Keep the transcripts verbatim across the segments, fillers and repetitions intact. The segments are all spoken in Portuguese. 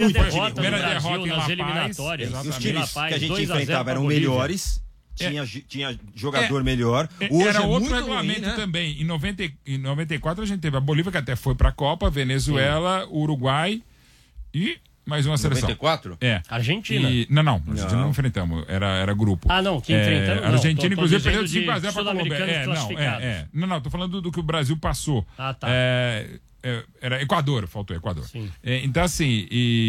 muito derrota time. do Primeira Brasil derrota em nas La Paz, eliminatórias. exatamente. Os times La Paz, que a gente dois a zero enfrentava pra eram Bolívia. melhores, tinha, tinha jogador É. melhor. Hoje Era é outro muito regulamento ruim, né? também. Em, noventa, em noventa e quatro a gente teve a Bolívia, que até foi pra Copa, Venezuela, Uruguai e mais uma seleção. noventa e quatro? É. Argentina. E, não, não, a Argentina Não. não enfrentamos, era, era grupo. Ah, não, que É, enfrentamos, a não, Argentina, tô- tô inclusive, dizendo perdeu de cinco a zero pra Colômbia. sul-americanos É, não, classificados. é, é. Não, não, tô falando do, do que o Brasil passou. Ah, tá. É, é, era Equador, faltou Equador. Sim. É, então, assim,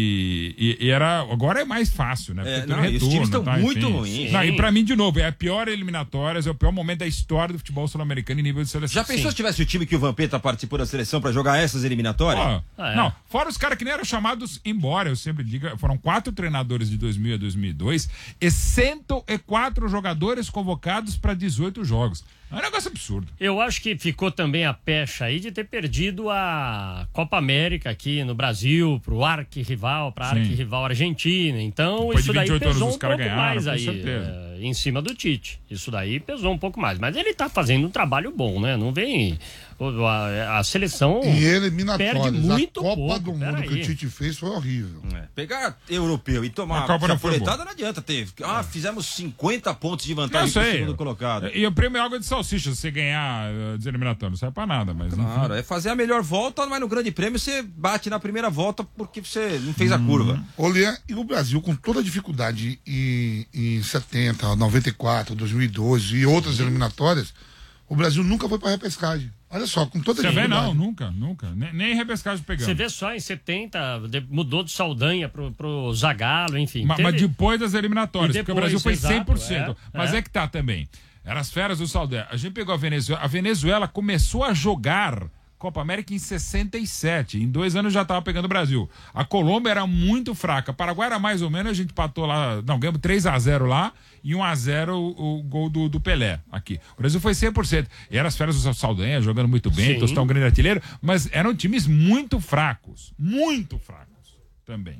e, e- e era, agora é mais fácil, né? É, Porque tem não, e os retorno, times estão tá, muito enfim. ruins. Não, Sim. e pra mim, de novo, é a pior eliminatórias, é o pior momento da história do futebol sul-americano em nível de seleção. Já pensou se tivesse o time que o Vampeta participou da seleção pra jogar essas eliminatórias? Ó, Ah, é. Não, fora os caras que nem eram chamados embora, eu sempre digo, foram quatro treinadores de dois mil a dois mil e dois e cento e quatro jogadores convocados para dezoito jogos. É um negócio absurdo. Eu acho que ficou também a pecha aí de ter perdido a Copa América aqui no Brasil, pro arquirrival, pra Sim. arquirrival Argentina. Então, Depois isso de daí vinte e oito anos pesou os um caras pouco ganharam, mais com aí, certeza. é, em cima do Tite. Isso daí pesou um pouco mais. Mas ele tá fazendo um trabalho bom, né? Não vem... o- A, a seleção E eliminatórias. perde muito a Copa pouco. do Pera Mundo que aí. o Tite fez foi horrível. É, pegar europeu e tomar A Copa não foi chapuletada boa. não adianta ter. Ah, fizemos cinquenta pontos de vantagem Não pro sei. segundo colocado. E o prêmio é água de salsicha, se você ganhar uh, deseliminatório, não serve pra nada, mas enfim. Claro, é fazer a melhor volta, mas no grande prêmio você bate na primeira volta porque você não fez a curva. Olha, e o Brasil, com toda a dificuldade em, em setenta, noventa e quatro, dois mil e doze e outras eliminatórias, o Brasil nunca foi pra repescagem. Olha só, com toda a Você vê, dificuldade. não, nunca, nunca. Nem, nem repescagem pegamos. Você vê só em setenta, de- mudou de Saldanha pro, pro Zagallo, enfim. Ma- teve- Mas depois das eliminatórias, E porque o depois, Brasil foi exato, cem por cento. é, Mas é. é. que tá também. Eram as férias do Saldanha. A gente pegou a Venezuela. A Venezuela começou a jogar Copa América em sessenta e sete. Em dois anos já estava pegando o Brasil. A Colômbia era muito fraca. Paraguai era mais ou menos, a gente patou lá. Não, ganhamos três a zero lá e um a zero o, o gol do, do Pelé aqui. O Brasil foi cem por cento. E eram as férias do Saldanha, jogando muito bem, Sim. Tostão, grande artilheiro, mas eram times muito fracos. Muito fracos também.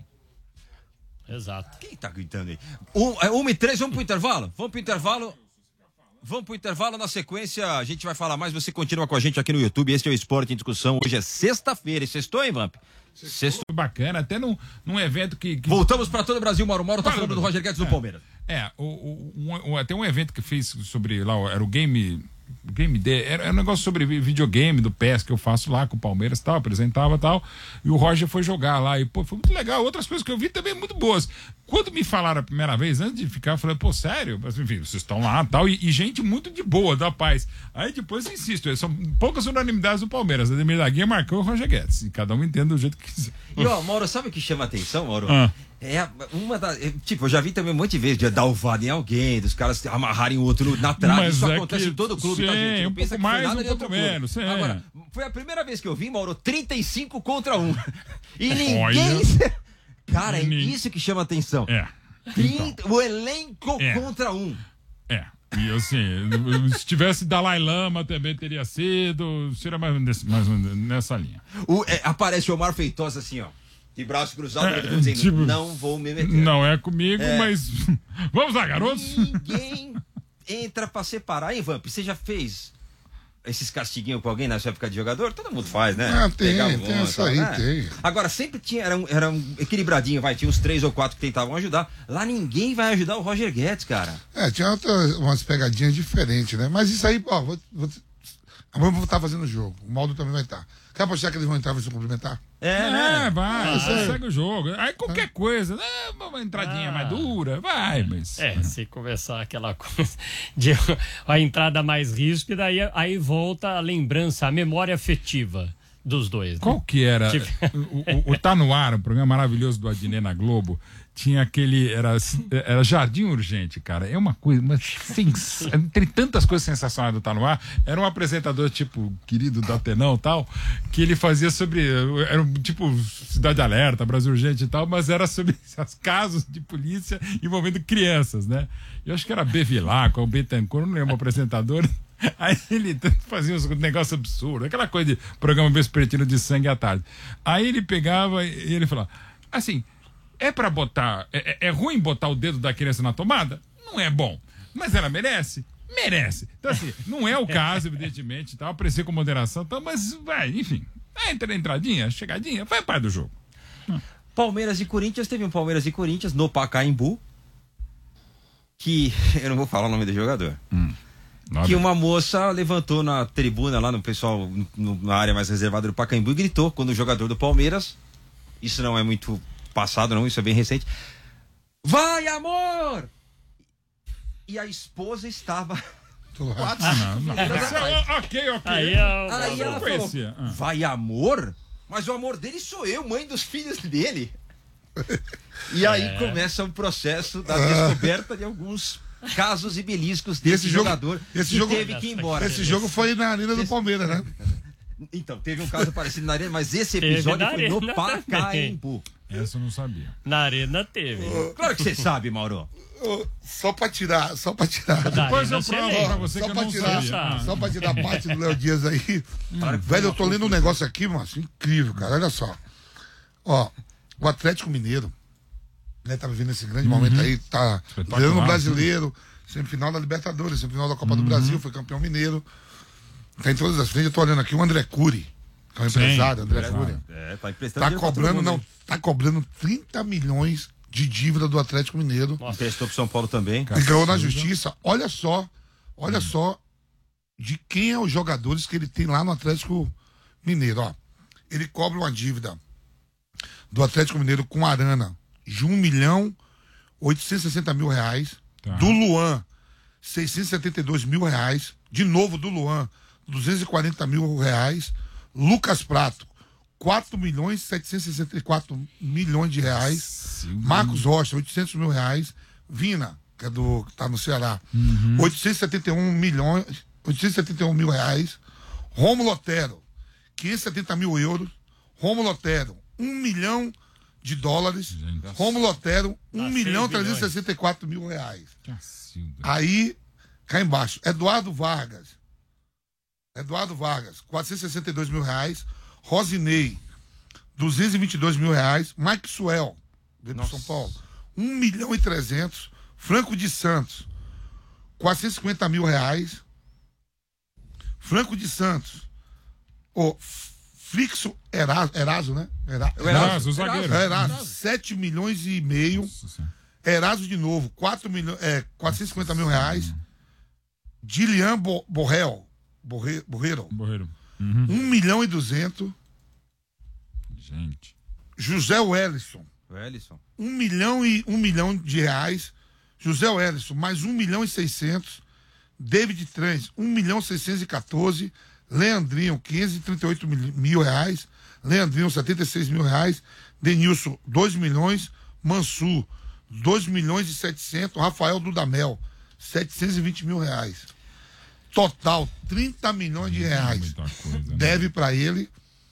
Exato. Quem tá gritando aí? Um, é uma e três, vamos pro intervalo? Vamos pro intervalo. Vamos pro intervalo, na sequência a gente vai falar mais, você continua com a gente aqui no YouTube, este é o Esporte em Discussão, hoje é sexta-feira, e sextou, hein, Vamp? Sextou. Foi bacana, até num, num evento que... que... Voltamos pra todo o Brasil, Mauro Mauro tá Fala, falando do Bruno. Roger Guedes do É. Palmeiras. É, o, o, um, um, até um evento que fiz sobre lá, era o Game. Game Day, era, era um negócio sobre vi- videogame do P E S que eu faço lá com o Palmeiras e tal, apresentava e tal. E o Roger foi jogar lá e, pô, foi muito legal. Outras coisas que eu vi também muito boas. Quando me falaram a primeira vez, antes de ficar, eu falei, pô, sério? Mas, enfim, vocês estão lá e tal. E, e gente muito de boa, da paz. Aí depois, insisto, são poucas unanimidades do Palmeiras. A Ademir da Guia marcou o Roger Guedes. E cada um entende do jeito que quiser. E ó, Mauro, sabe o que chama atenção, Mauro? Ah. É uma da. é, Tipo, eu já vi também um monte de vezes de dar ovada em alguém, dos caras amarrarem o outro na trave. Mas Isso é acontece que- em todo clube, sim, tá, gente? Não um pensa pouco que foi mais, nada um de outro pouco clube. menos, sim. Agora, foi a primeira vez que eu vi, Mauro, trinta e cinco contra um. E ninguém. Olha. Cara, é Nin- isso que chama atenção. É. trinta O elenco É. contra um. É. E assim, se tivesse Dalai Lama também teria sido. Seria mais, nesse- mais nessa linha. O, é, aparece o Omar Feitosa assim, ó. De braço cruzado, É, dizendo, tipo, não vou me meter. Não é comigo, É. mas. Vamos lá, garotos? Ninguém entra pra separar. Hein, Vamp? Você já fez esses castiguinhos com alguém na sua época de jogador? Todo mundo faz, né? Ah, tem, Pegar tem um, essa tal, aí, né? tem. Agora, sempre tinha, era um, era um equilibradinho, vai. Tinha uns três ou quatro que tentavam ajudar. Lá ninguém vai ajudar o Roger Guedes, cara. É, tinha outras, umas pegadinhas diferentes, né? Mas isso aí, ó, vou, vou, vamos estar fazendo o jogo. O Maldo também vai estar. Quer apostar que eles vão entrar e vão se cumprimentar? É, É, né? vai, Ah, você é. segue o jogo. Aí qualquer coisa, né, uma entradinha Ah. mais dura, vai, mas. É, se começar aquela coisa de a entrada mais ríspida, aí, aí volta a lembrança, a memória afetiva dos dois. Né? Qual que era? Tipo- O, o, o Tá No Ar, um programa maravilhoso do Adnet na Globo, tinha aquele. Era, era Jardim Urgente, cara. É uma coisa. Uma sens... Entre tantas coisas sensacionais do Tá No Ar, era um apresentador, tipo, querido da Atenão e tal, que ele fazia sobre. Era um, tipo Cidade Alerta, Brasil Urgente e tal, mas era sobre os casos de polícia envolvendo crianças, né? Eu acho que era Bevilacqua, o Betancourt, não lembro o apresentador. Aí ele fazia uns negócios absurdos, aquela coisa de programa vespertino de sangue à tarde. Aí ele pegava e ele falava, assim, é pra botar, é, é ruim botar o dedo da criança na tomada? Não é bom, mas ela merece? Merece. Então assim, não é o caso, evidentemente, tal, aprecio com moderação, tal, mas vai, enfim, entra na entradinha, chegadinha, vai parte do jogo. Palmeiras e Corinthians, teve um Palmeiras e Corinthians no Pacaembu, que eu não vou falar o nome do jogador. Hum. Que uma moça levantou na tribuna lá no pessoal, no, na área mais reservada do Pacaembu e gritou quando o jogador do Palmeiras, isso não é muito passado não, isso é bem recente, vai amor! E a esposa estava quatro Ah, não, não. metros atrás. Ok, ok. Aí, é o- Aí ela Não falou, conhecia. Ah. vai amor? Mas o amor dele sou eu, mãe dos filhos dele. E aí É. começa o processo da descoberta de alguns casos e beliscos desse esse jogo- jogador esse que jogo- teve que ir embora. Esse jogo foi na Arena do Palmeiras, né? Então, teve um caso parecido na arena, mas esse Teve episódio na foi no arena Pacaembu. Essa eu não sabia. Na arena teve. Claro que você sabe, Mauro. Ô, Só pra tirar, só pra tirar. Da Depois arena eu você provo lembra. pra você Só que eu pra não tirar, sabia. Ah. só pra tirar a parte do Léo Dias aí. Velho, eu tô lendo um negócio aqui, Márcio, incrível, cara. Olha só. Ó, o Atlético Mineiro, né, tá vivendo esse grande momento aí, tá Espetacular, ganhando o brasileiro, semifinal da Libertadores, semifinal da Copa do Brasil, foi campeão mineiro. Tá em todas as frentes. Eu tô olhando aqui o André Cury, que é um Sim, empresário, André empresário. Cury. É, tá emprestando Tá dinheiro pra todo cobrando, mundo, não, hein? tá cobrando trinta milhões de dívida do Atlético Mineiro. Emprestou pro São Paulo também. E ganhou na justiça. Olha só, olha só de quem é os jogadores que ele tem lá no Atlético Mineiro. Ó, ele cobra uma dívida do Atlético Mineiro com Arana de um milhão oitocentos e sessenta mil reais. Tá. Do Luan, seiscentos e setenta e dois mil reais. De novo, do Luan, duzentos e quarenta mil reais. Lucas Prato, quatro milhões setecentos e sessenta e quatro milhões de reais. Sim. Marcos Rocha, oitocentos mil reais. Vina, que é do que tá no Ceará, oitocentos e setenta e um milhões, oitocentos e setenta e um mil reais. Rômulo Otero, quinhentos e setenta mil euros. Rômulo Otero, um milhão de dólares. Gente. Rômulo Otero, um Dá milhão seis trezentos e sessenta e quatro mil reais. Cacilda. Aí, cá embaixo, Eduardo Vargas. Eduardo Vargas, quatrocentos e sessenta e dois mil reais. Rosinei, duzentos e vinte e dois mil reais. Mike Suel, veio do São Paulo, um milhão e trezentos. Franco de Santos, quatrocentos e cinquenta mil reais. Franco de Santos, o Flixo Eraso, Eraso, né? Era, Eraso, o zagueiro. Eraso, sete milhões e meio. Nossa Senhora. Eraso de novo, quatro milhões, é, quatrocentos e cinquenta mil reais. Dilian Bo, Borrell, Borre, Borreiro, Borreiro. Uhum. um milhão e duzentos. Gente. José Wellison, O Ellison. um milhão e um milhão de reais. José Wellison, mais um milhão e seiscentos. David Trans, um milhão seiscentos e quatorze. Leandrinho, quinhentos e trinta e oito mil, mil reais. Leandrinho, setenta e seis mil reais. Denilson, dois milhões. Mansur, dois milhões e setecentos. Rafael Dudamel, setecentos e vinte mil reais. Total, trinta milhões de reais. Muita coisa, né? Deve para ele.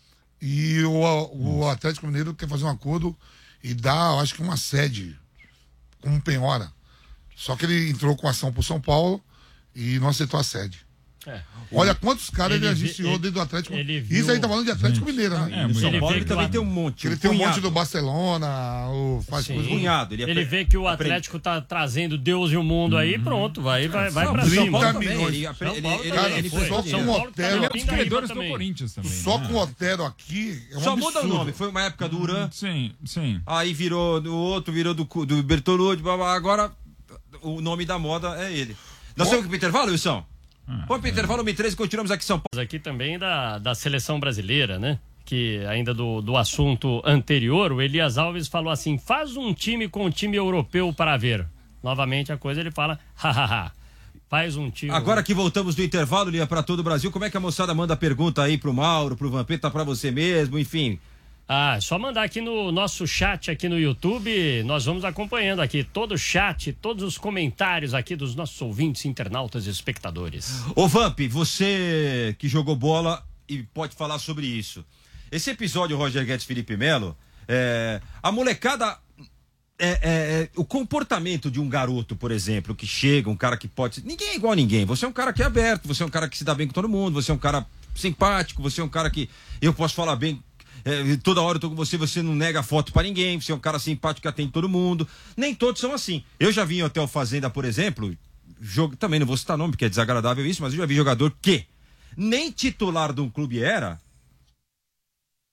E o, o Atlético Mineiro quer fazer um acordo e dar, acho que uma sede, como penhora. Só que ele entrou com ação pro São Paulo e não aceitou a sede. É. Olha quantos caras ele, Ele vi- agenciou ele- dentro do Atlético. ele viu- Isso aí tá falando de Atlético Mineiro, né? É, No São Ele Paulo vê ele que também o- tem um monte. Ele um tem um cunhado. monte do Barcelona, o, faz Sim. coisa. Cunhado. Ele, Ele apre- vê que o apre- Atlético tá trazendo Deus e o mundo aí, pronto, vai, vai, vai Não, pra o São cima. Paulo trinta também, milhões. ele apre- São ele- Paulo ele- Cara, ele só prestou com dinheiro. o Paulo tá hotel. Ele é um no dos Pindaíba credores do também. Corinthians também. Só né? com o Otero aqui é um Só muda o absurdo. nome. Foi uma época do Uran. Sim, sim. Aí virou do outro, virou do, cu- do Bertolucci, blá, blá, agora o nome da moda é ele. Nós temos que ir pro intervalo, Wilson? Ah, Vamos pro intervalo, um três e continuamos aqui em São Paulo. Aqui também da, da seleção brasileira, né? Que ainda do, do assunto anterior, o Elias Alves falou assim: faz um time com um time europeu para ver. Novamente a coisa ele fala, hahaha. Faz um time. Agora que voltamos do intervalo, Lia, para todo o Brasil, como é que a moçada manda pergunta aí pro Mauro, pro Vampeta, pra você mesmo, enfim. Ah, só mandar aqui no nosso chat aqui no YouTube, nós vamos acompanhando aqui todo o chat, todos os comentários aqui dos nossos ouvintes, internautas e espectadores. Ô Vamp, você que jogou bola e pode falar sobre isso. Esse episódio, Roger Guedes, Felipe Melo, é, a molecada, é, é, é, o comportamento de um garoto, por exemplo, que chega, um cara que pode... Ninguém é igual a ninguém, você é um cara que é aberto, você é um cara que se dá bem com todo mundo, você é um cara simpático, você é um cara que eu posso falar bem... É, toda hora eu tô com você, você não nega foto pra ninguém, você é um cara simpático que atende todo mundo. Nem todos são assim. Eu já vi em Hotel Fazenda, por exemplo, jogo, também não vou citar nome porque é desagradável isso, mas eu já vi jogador que nem titular de um clube era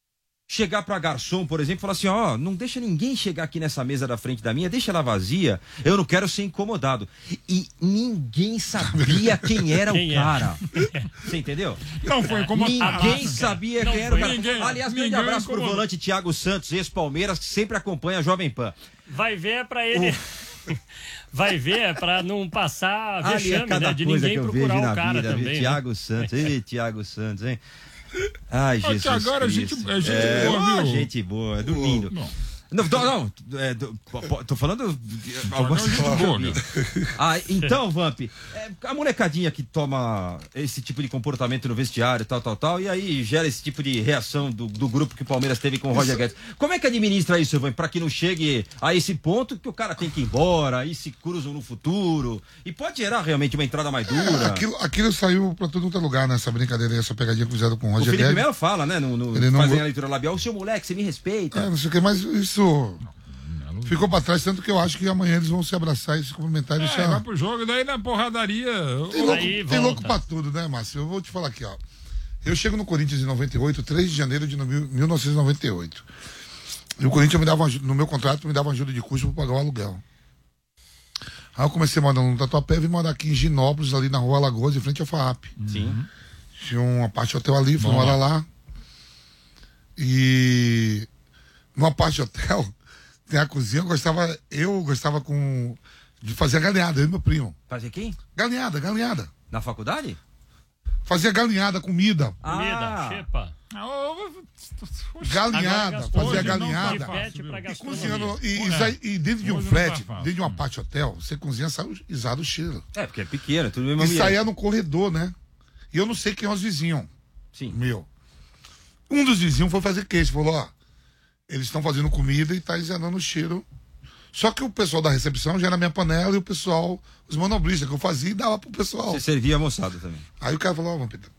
chegar pra garçom, por exemplo, e falar assim, ó, não deixa ninguém chegar aqui nessa mesa da frente da minha, deixa ela vazia, eu não quero ser incomodado. E ninguém sabia quem era Quem o é? cara. Você entendeu? Não foi como Ninguém sabia Não quem era o foi cara. ninguém. Aliás, grande Ninguém abraço pro incomodou. volante Thiago Santos, ex-Palmeiras, que sempre acompanha a Jovem Pan. Vai ver é pra ele. Vai ver é pra não passar Ali é vexame, cada né? De coisa ninguém que eu procurar vejo o na cara vida, também. viu? né? Thiago Santos, ei, Thiago Santos, hein? Ai, Jesus Ô, Thiago, agora a gente- Cristo. é gente É, boa, ó, viu? gente boa, é domingo. Não. Não, não, não é, do- po- tô falando de algumas Thiago é gente boa, meu. Ah, então, Vamp, é, a molecadinha que toma esse tipo de comportamento no vestiário, tal, tal, tal, e aí gera esse tipo de reação do, do grupo que o Palmeiras teve com o Roger Guedes. Como é que administra isso, Vamp, pra que não chegue a esse ponto que o cara tem que ir embora, e se cruzam no futuro, e pode gerar realmente uma entrada mais dura? Aquilo, aquilo saiu pra todo outro lugar, né? Essa brincadeira, essa pegadinha que fizeram com o O Roger Felipe Guedes. Melo fala, né, no, no, Ele não fazem go- a leitura labial, o seu moleque, você me respeita. É, não sei o que, mas isso ficou pra trás, tanto que eu acho que amanhã eles vão se abraçar e se cumprimentar e É, deixar. vai pro jogo, daí na porradaria. Tem louco, Aí tem volta. louco pra tudo, né, Márcio? Eu vou te falar aqui, ó. Eu chego no Corinthians em noventa e oito, três de janeiro de mil novecentos e noventa e oito. E o Corinthians me dava, uma ajuda- no meu contrato, me dava uma ajuda de custo pra pagar o aluguel. Aí eu comecei morando no Tatuapé e vim morar aqui em Ginópolis, ali na rua Alagoas, em frente ao FAAP. Sim. Tinha uma parte hotel ali, fui Bom morar lá. lá. E numa parte hotel, tem a cozinha, eu gostava, eu gostava com, de fazer galinhada, eu e meu primo. Fazer quem? Galinhada, galinhada. Na faculdade? Fazia galinhada, comida. Comida, Ah. xepa. Ah, ô, Galinhada, Agora, fazia hoje não galinhada. tá fácil, Pede pra viu? E gastronomia. cozinhando, e, e É. sai- e dentro de um Hoje não flat, tá fácil. dentro de uma parte hotel, você cozinha, sai o exala o cheiro. É, porque é pequeno, tudo mesmo E ambiente. saía no corredor, né? E eu não sei quem é os vizinhos. Sim. Meu. Um dos vizinhos foi fazer queijo, falou, ó, eles estão fazendo comida e tá exalando o cheiro. Só que o pessoal da recepção já era minha panela e o pessoal, os manobristas que eu fazia e dava pro pessoal. Você servia a moçada também. Aí o cara falou, ó, Vampeta,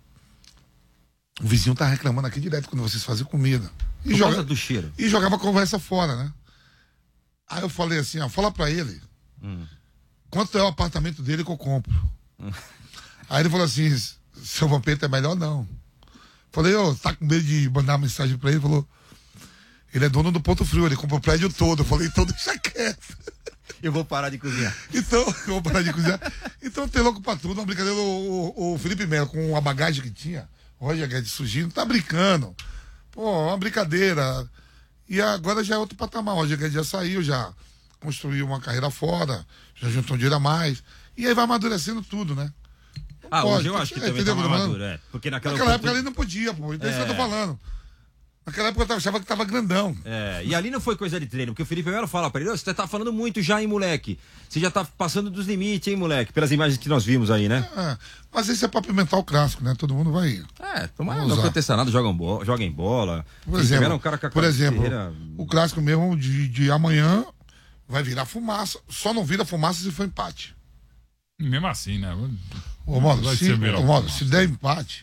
o vizinho tá reclamando aqui direto quando vocês fazem comida. E, Por joga... causa do cheiro. e jogava a conversa fora, né? Aí eu falei assim, ó, fala pra ele Hum. quanto é o apartamento dele que eu compro. Aí ele falou assim, seu Vampeta é melhor não. Falei, ô, tá com medo de mandar uma mensagem pra ele? Ele falou, ele é dono do Ponto Frio, ele compra o prédio todo. Eu falei, então deixa quieto. Eu vou parar de cozinhar. Então, eu vou parar de cozinhar. Então tem louco pra tudo, uma brincadeira. O, o, o Felipe Melo, com a bagagem que tinha, o Roger Guedes surgindo, tá brincando. Pô, uma brincadeira. E agora já é outro patamar. O Roger Guedes já saiu, já construiu uma carreira fora, já juntou um dinheiro a mais. E aí vai amadurecendo tudo, né? Ah, Pode, hoje eu acho que é, também entendeu tá o que mais eu tô maduro, é. Porque naquela, Naquela época oportun- ele não podia, pô. Então é isso que eu tô É. falando. Naquela época eu achava que tava grandão. É, e ali não foi coisa de treino, porque o Felipe Melo fala pra ele, "Ô, você tá falando muito já, hein, moleque? Você já tá passando dos limites, hein, moleque? Pelas imagens que nós vimos aí, né? É, mas isso é pra pimentar o clássico, né? Todo mundo vai. É, tomara Vamos não usar. aconteça nada, jogam bola, joguem bola. Por Felipe exemplo, Melo é um cara com a por exemplo carreira- o clássico mesmo de, de amanhã vai virar fumaça. Só não vira fumaça se for empate. Mesmo assim, né? Ô, modo, Vai se, ser virar ô, modo, fumaça. se der empate,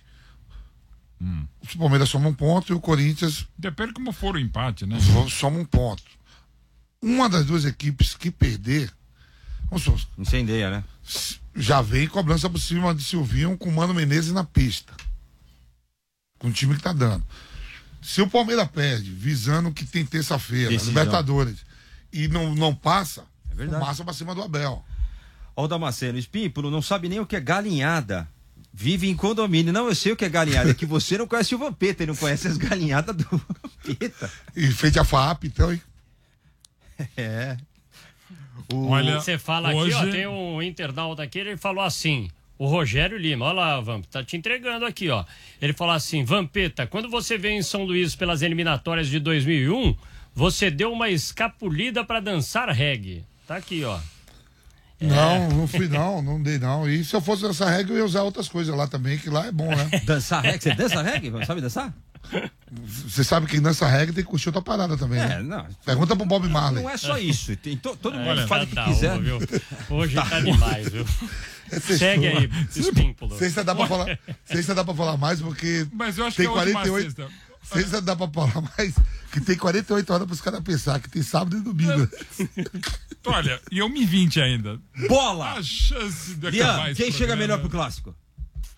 o Palmeiras soma um ponto e o Corinthians Depende como for o empate, né? soma um ponto. Uma das duas equipes que perder, vamos supor, Incendeia, né? já vem cobrança por cima de Silvinho com o Mano Menezes na pista. Com o time que tá dando. Se o Palmeiras perde, visando que tem terça-feira, Decisão. Libertadores, e não, não passa, É verdade. fumaça pra cima do Abel. Ó, o Damasceno, Espímpolo não sabe nem o que é galinhada. Vive em condomínio. Não, eu sei o que é galinhada. É que você não conhece o Vampeta e não conhece as galinhadas do Vampeta. E frente a FAAP, então, hein? É. O... Olha, Você fala hoje... aqui, ó, tem um internauta aqui, ele falou assim, o Rogério Lima, olha lá, Vamp, tá te entregando aqui, ó. Ele falou assim, Vampeta, quando você veio em São Luís pelas eliminatórias de dois mil e um, você deu uma escapulida pra dançar reggae. Tá aqui, ó. Não, não fui não, não dei não. E se eu fosse dançar reggae, eu ia usar outras coisas lá também, que lá é bom, né? Dançar reggae? Você dança reggae? Sabe dançar? Você sabe que quem dança reggae tem que curtir outra parada também, É, né? não. Pergunta pro Bob Marley. Não é só isso. Tem to- todo mundo Olha, faz o que tá quiser. uma, viu? Hoje tá, demais, viu? Essa Segue história- aí, Espímpolo. Não sei se dá pra falar, sei se dá pra falar mais, porque Mas eu acho tem que é a última quarenta e oito. sexta. Sei se dá pra falar mais, que tem quarenta e oito horas pros caras pensar que tem sábado e domingo. Olha, e eu me vinte ainda. Bola! A chance de Lian, acabar esse quem chega programa- melhor pro clássico?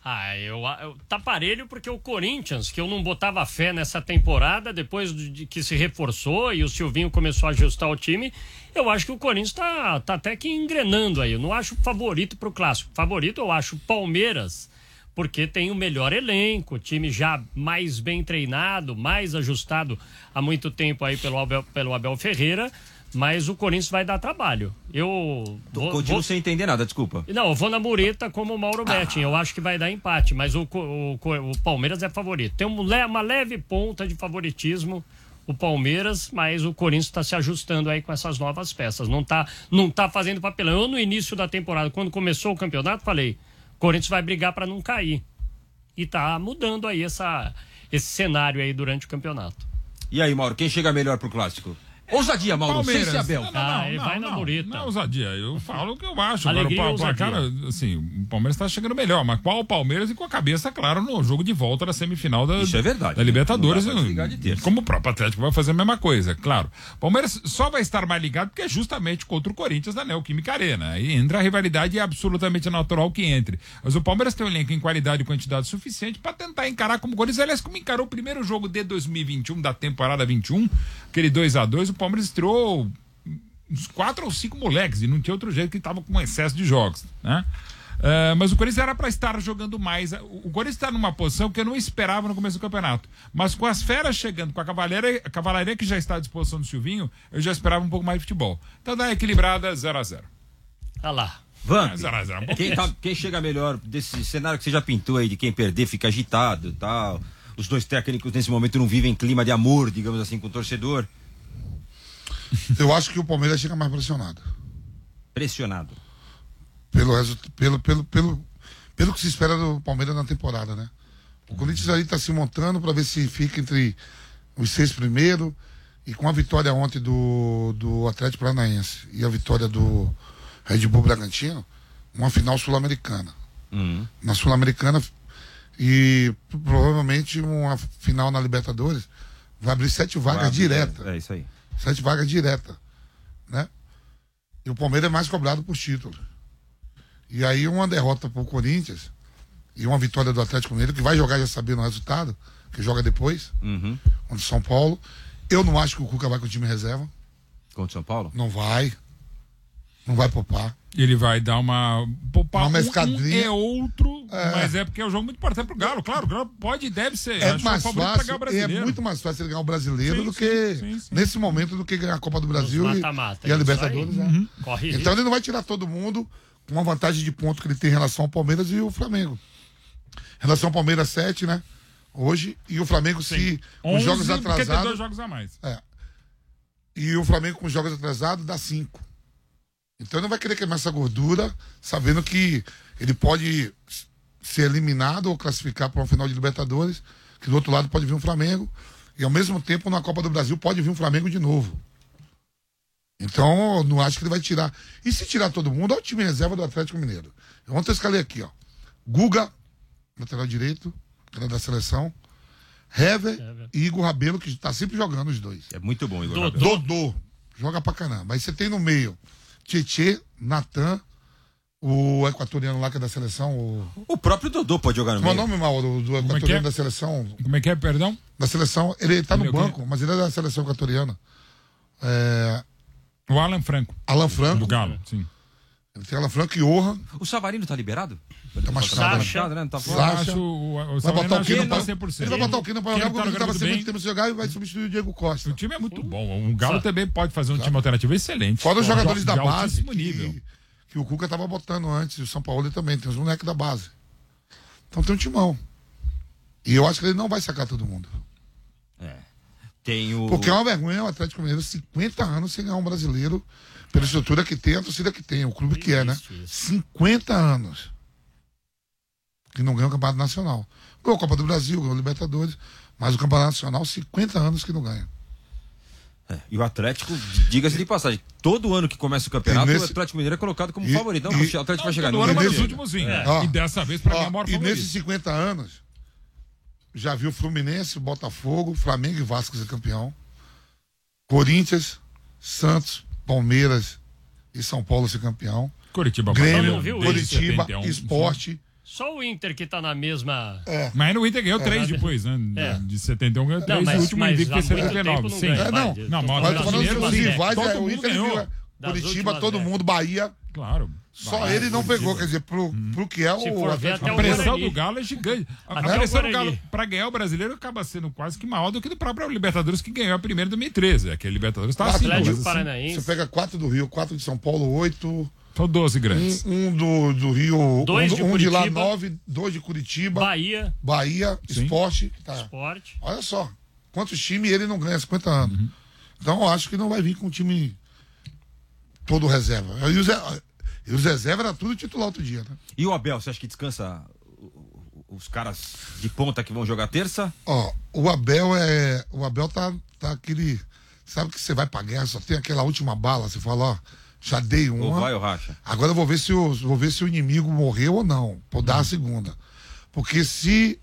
Ah, eu, eu tá parelho porque o Corinthians, que eu não botava fé nessa temporada, depois de que se reforçou e o Silvinho começou a ajustar o time, eu acho que o Corinthians tá, tá até que engrenando aí. Eu não acho favorito pro clássico. Favorito eu acho Palmeiras, porque tem o melhor elenco, o time já mais bem treinado, mais ajustado há muito tempo aí pelo Abel, pelo Abel Ferreira. Mas o Corinthians vai dar trabalho. Eu vou, Continuo vou... sem entender nada, desculpa. Não, eu vou na mureta como o Mauro Betting. Eu acho que vai dar empate, mas o, o, o Palmeiras é favorito. Tem uma leve ponta de favoritismo o Palmeiras, mas o Corinthians está se ajustando aí com essas novas peças. Não está não tá fazendo papelão. Eu, no início da temporada, quando começou o campeonato, falei: Corinthians vai brigar para não cair. E tá mudando aí essa, esse cenário aí durante o campeonato. E aí, Mauro, quem chega melhor pro clássico? Ousadia, Mauro, Palmeiras. sem ser Abel. Não, não, Ah, não, ele não, vai na não, mureta. não é ousadia, eu falo o que eu acho. Alegria Agora, o, e ousadia. cara, assim, o Palmeiras está chegando melhor, mas qual o Palmeiras e com a cabeça, claro, no jogo de volta da semifinal da, Isso é verdade, da Libertadores. não dá pra desligar de terça. Como o próprio Atlético vai fazer a mesma coisa, claro. O Palmeiras só vai estar mais ligado porque é justamente contra o Corinthians da Neoquímica Arena. Aí entra a rivalidade e é absolutamente natural que entre. Mas o Palmeiras tem um elenco em qualidade e quantidade suficiente para tentar encarar como o Corinthians. Aliás, como encarou o primeiro jogo de dois mil e vinte e um, da temporada vinte e um, aquele dois a dois, o Palmeiras estreou uns quatro ou cinco moleques e não tinha outro jeito, que estavam com excesso de jogos, né? Uh, mas o Corinthians era para estar jogando mais. O Corinthians está numa posição que eu não esperava no começo do campeonato, mas com as feras chegando, com a cavalaria, a cavalaria que já está à disposição do Silvinho, eu já esperava um pouco mais de futebol. Então dá equilibrada zero a zero. Olha lá. Vamp, zero a zero. quem, tá, quem chega melhor desse cenário que você já pintou aí, de quem perder fica agitado e tal. Os dois técnicos nesse momento não vivem clima de amor, digamos assim, com o torcedor. Eu acho que o Palmeiras chega mais pressionado. Pressionado. Pelo, resultado, pelo, pelo, pelo, pelo que se espera do Palmeiras na temporada, né? O Corinthians aí tá se montando para ver se fica entre os seis primeiros, e com a vitória ontem do, do Atlético Paranaense e a vitória do Red Bull Bragantino, uma final sul-americana. Uhum. Na Sul-Americana, e provavelmente uma final na Libertadores, vai abrir sete vagas Claro, diretas. É, é isso aí. Sete vagas diretas, né? E o Palmeiras é mais cobrado por título. E aí uma derrota pro Corinthians e uma vitória do Atlético Mineiro, que vai jogar já sabendo o resultado, que joga depois, Uhum. contra o São Paulo. Eu não acho que o Cuca vai com o time reserva. Contra o São Paulo? Não vai. Não vai poupar. Ele vai dar uma. Poupar Uma um, mescadinha. um é outro, É. mas é porque é um jogo muito importante pro Galo, claro. O Galo pode e deve ser. É Acho que mais o favorito pra ganhar fácil, o é brasileiro. muito mais fácil ele ganhar o brasileiro Sim, do sim, que, sim, sim. nesse momento, do que ganhar a Copa do Brasil Nos e, mata-mata, e a isso Libertadores. aí. Né? Corre Então risco. ele não vai tirar todo mundo com uma vantagem de ponto que ele tem em relação ao Palmeiras e o Flamengo. Em relação ao Palmeiras, sete, né? Hoje, e o Flamengo, se com os jogos onze, porque tem dois atrasados. jogos a mais. É. E o Flamengo com os jogos atrasados dá cinco. Então ele não vai querer queimar essa gordura, sabendo que ele pode ser eliminado ou classificar para uma final de Libertadores, que do outro lado pode vir um Flamengo, e ao mesmo tempo na Copa do Brasil pode vir um Flamengo de novo. Então eu não acho que ele vai tirar. E se tirar todo mundo, olha o time reserva do Atlético Mineiro. Ontem eu escalei aqui, ó. Guga, lateral direito, que era da seleção. Hever Hever. e Igor Rabelo, que está sempre jogando os dois. É muito bom, Igor. Dodô. Rabelo. Dodô, joga pra caramba. Aí você tem no meio Tietê, Natan, o equatoriano lá que é da seleção, o... O próprio Dodô pode jogar no Como é o meio. nome, Mauro, do é que equatoriano é? da seleção? Como é que é, perdão? Da seleção, ele tá Ele é no o quê? banco, mas ele é da seleção equatoriana. É... O Alan Franco, Alan do Franco. Galo, sim. Ele tem Alan Franco e Orra. O Savarino tá liberado? Tá machucado. Tá Sacha. machucado, né? Não tá Eu fora. Sacha. acho o, o Vai Savarino botar o acho que Keno não tá pra... cem por cento. Ele vai botar o Keno pra Keno jogar, tá porque ele tava jogando sem bem. muito tempo de jogar e vai substituir o Diego Costa. O time é muito bom. O Galo Sa- também pode fazer um time alternativo excelente. Fora os De- jogadores da de base altíssimo nível. que, que o Cuca tava botando antes, o São Paulo também, tem os moleques da base. Então tem um timão. E eu acho que ele não vai sacar todo mundo. É. Tem o. Porque é uma vergonha o Atlético Mineiro cinquenta anos sem ganhar um brasileiro, pela estrutura que tem, a torcida que tem, o clube que é, né? Isso, isso. cinquenta anos que não ganha o Campeonato Nacional. Ganhou a Copa do Brasil, ganhou o Libertadores, mas o Campeonato Nacional, cinquenta anos que não ganha. É, e o Atlético, diga-se de passagem, todo ano que começa o campeonato, E nesse- o Atlético Mineiro é colocado como e- favorito. Não, e- o Atlético vai Não, chegar todo no ano, mas Mineiro. nos últimos vinha. É. E dessa vez, pra mim, é Ó, o maior e favorito. nesses cinquenta anos, já viu Fluminense, Botafogo, Flamengo e Vasco ser campeão. Corinthians, Santos, Palmeiras e São Paulo ser campeão. Curitiba, Grêmio, não viu desde Curitiba, setenta e um, Esporte Só o Inter que tá na mesma... É. Mas no Inter ganhou É, três né? depois, né? É. De setenta e um ganhou Não, três, mas- o último mas invicto há foi muito setenta e nove. tempo não Sim. ganha, É, não. vai, Não, tô mas falando Mas eu tô falando brasileiro, dos das rivais, todo é, o mundo Inter, ganhou. ganhou. Das Curitiba, últimas todo dez. mundo, Bahia. Claro. Só Bahia, ele não Curitiba. pegou, quer dizer, pro, pro que é Se o for ver, Atlético até A o Paranaense. pressão Guarani. do Galo é gigante. A, a Até o pressão do Guarani. Galo pra ganhar o brasileiro acaba sendo quase que maior do que do próprio Libertadores que ganhou a primeira em dois mil e treze. Aquele Libertadores tá assim. Atlético coisa assim. Paranaense. Você pega quatro do Rio, quatro de São Paulo, oito. São doze grandes. Um, um do, do Rio, Dois um, de um de lá, Curitiba. nove, dois de Curitiba, Bahia, Bahia, Sim. Esporte. que Tá. Esporte. Olha só, quantos times ele não ganha há cinquenta anos. Então eu acho que não vai vir com um time todo reserva. E os, e os reservas era tudo titular outro dia, né? E o Abel, você acha que descansa o- o- os caras de ponta que vão jogar terça? Ó, o Abel é. O Abel tá, tá aquele. Sabe que você vai pra guerra, só tem aquela última bala, você fala, ó, já dei uma. Ou vai ou racha? Agora eu vou ver se o, vou ver se o inimigo morreu ou não. Vou dar a segunda. Porque se.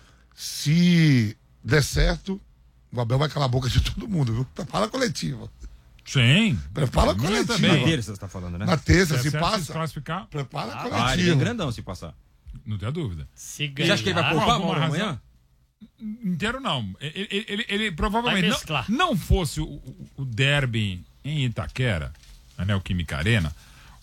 Se der certo, o Abel vai calar a boca de todo mundo, viu? Prepara a coletiva. Sim. Prepara a Amanhã coletiva. também. Na terça você tá falando, né? Na terça, Se se é certo, se passa, classificar, prepara a Ah, ele vem coletiva. grandão se passar. não tem dúvida. Se Você ganhar, acha que ele vai Por poupar alguma Mauro, razão. amanhã? Inteiro não. Ele, ele, ele- ele provavelmente Vai não, mesclar. não fosse o, o, o derby em Itaquera, na Neoquímica Arena,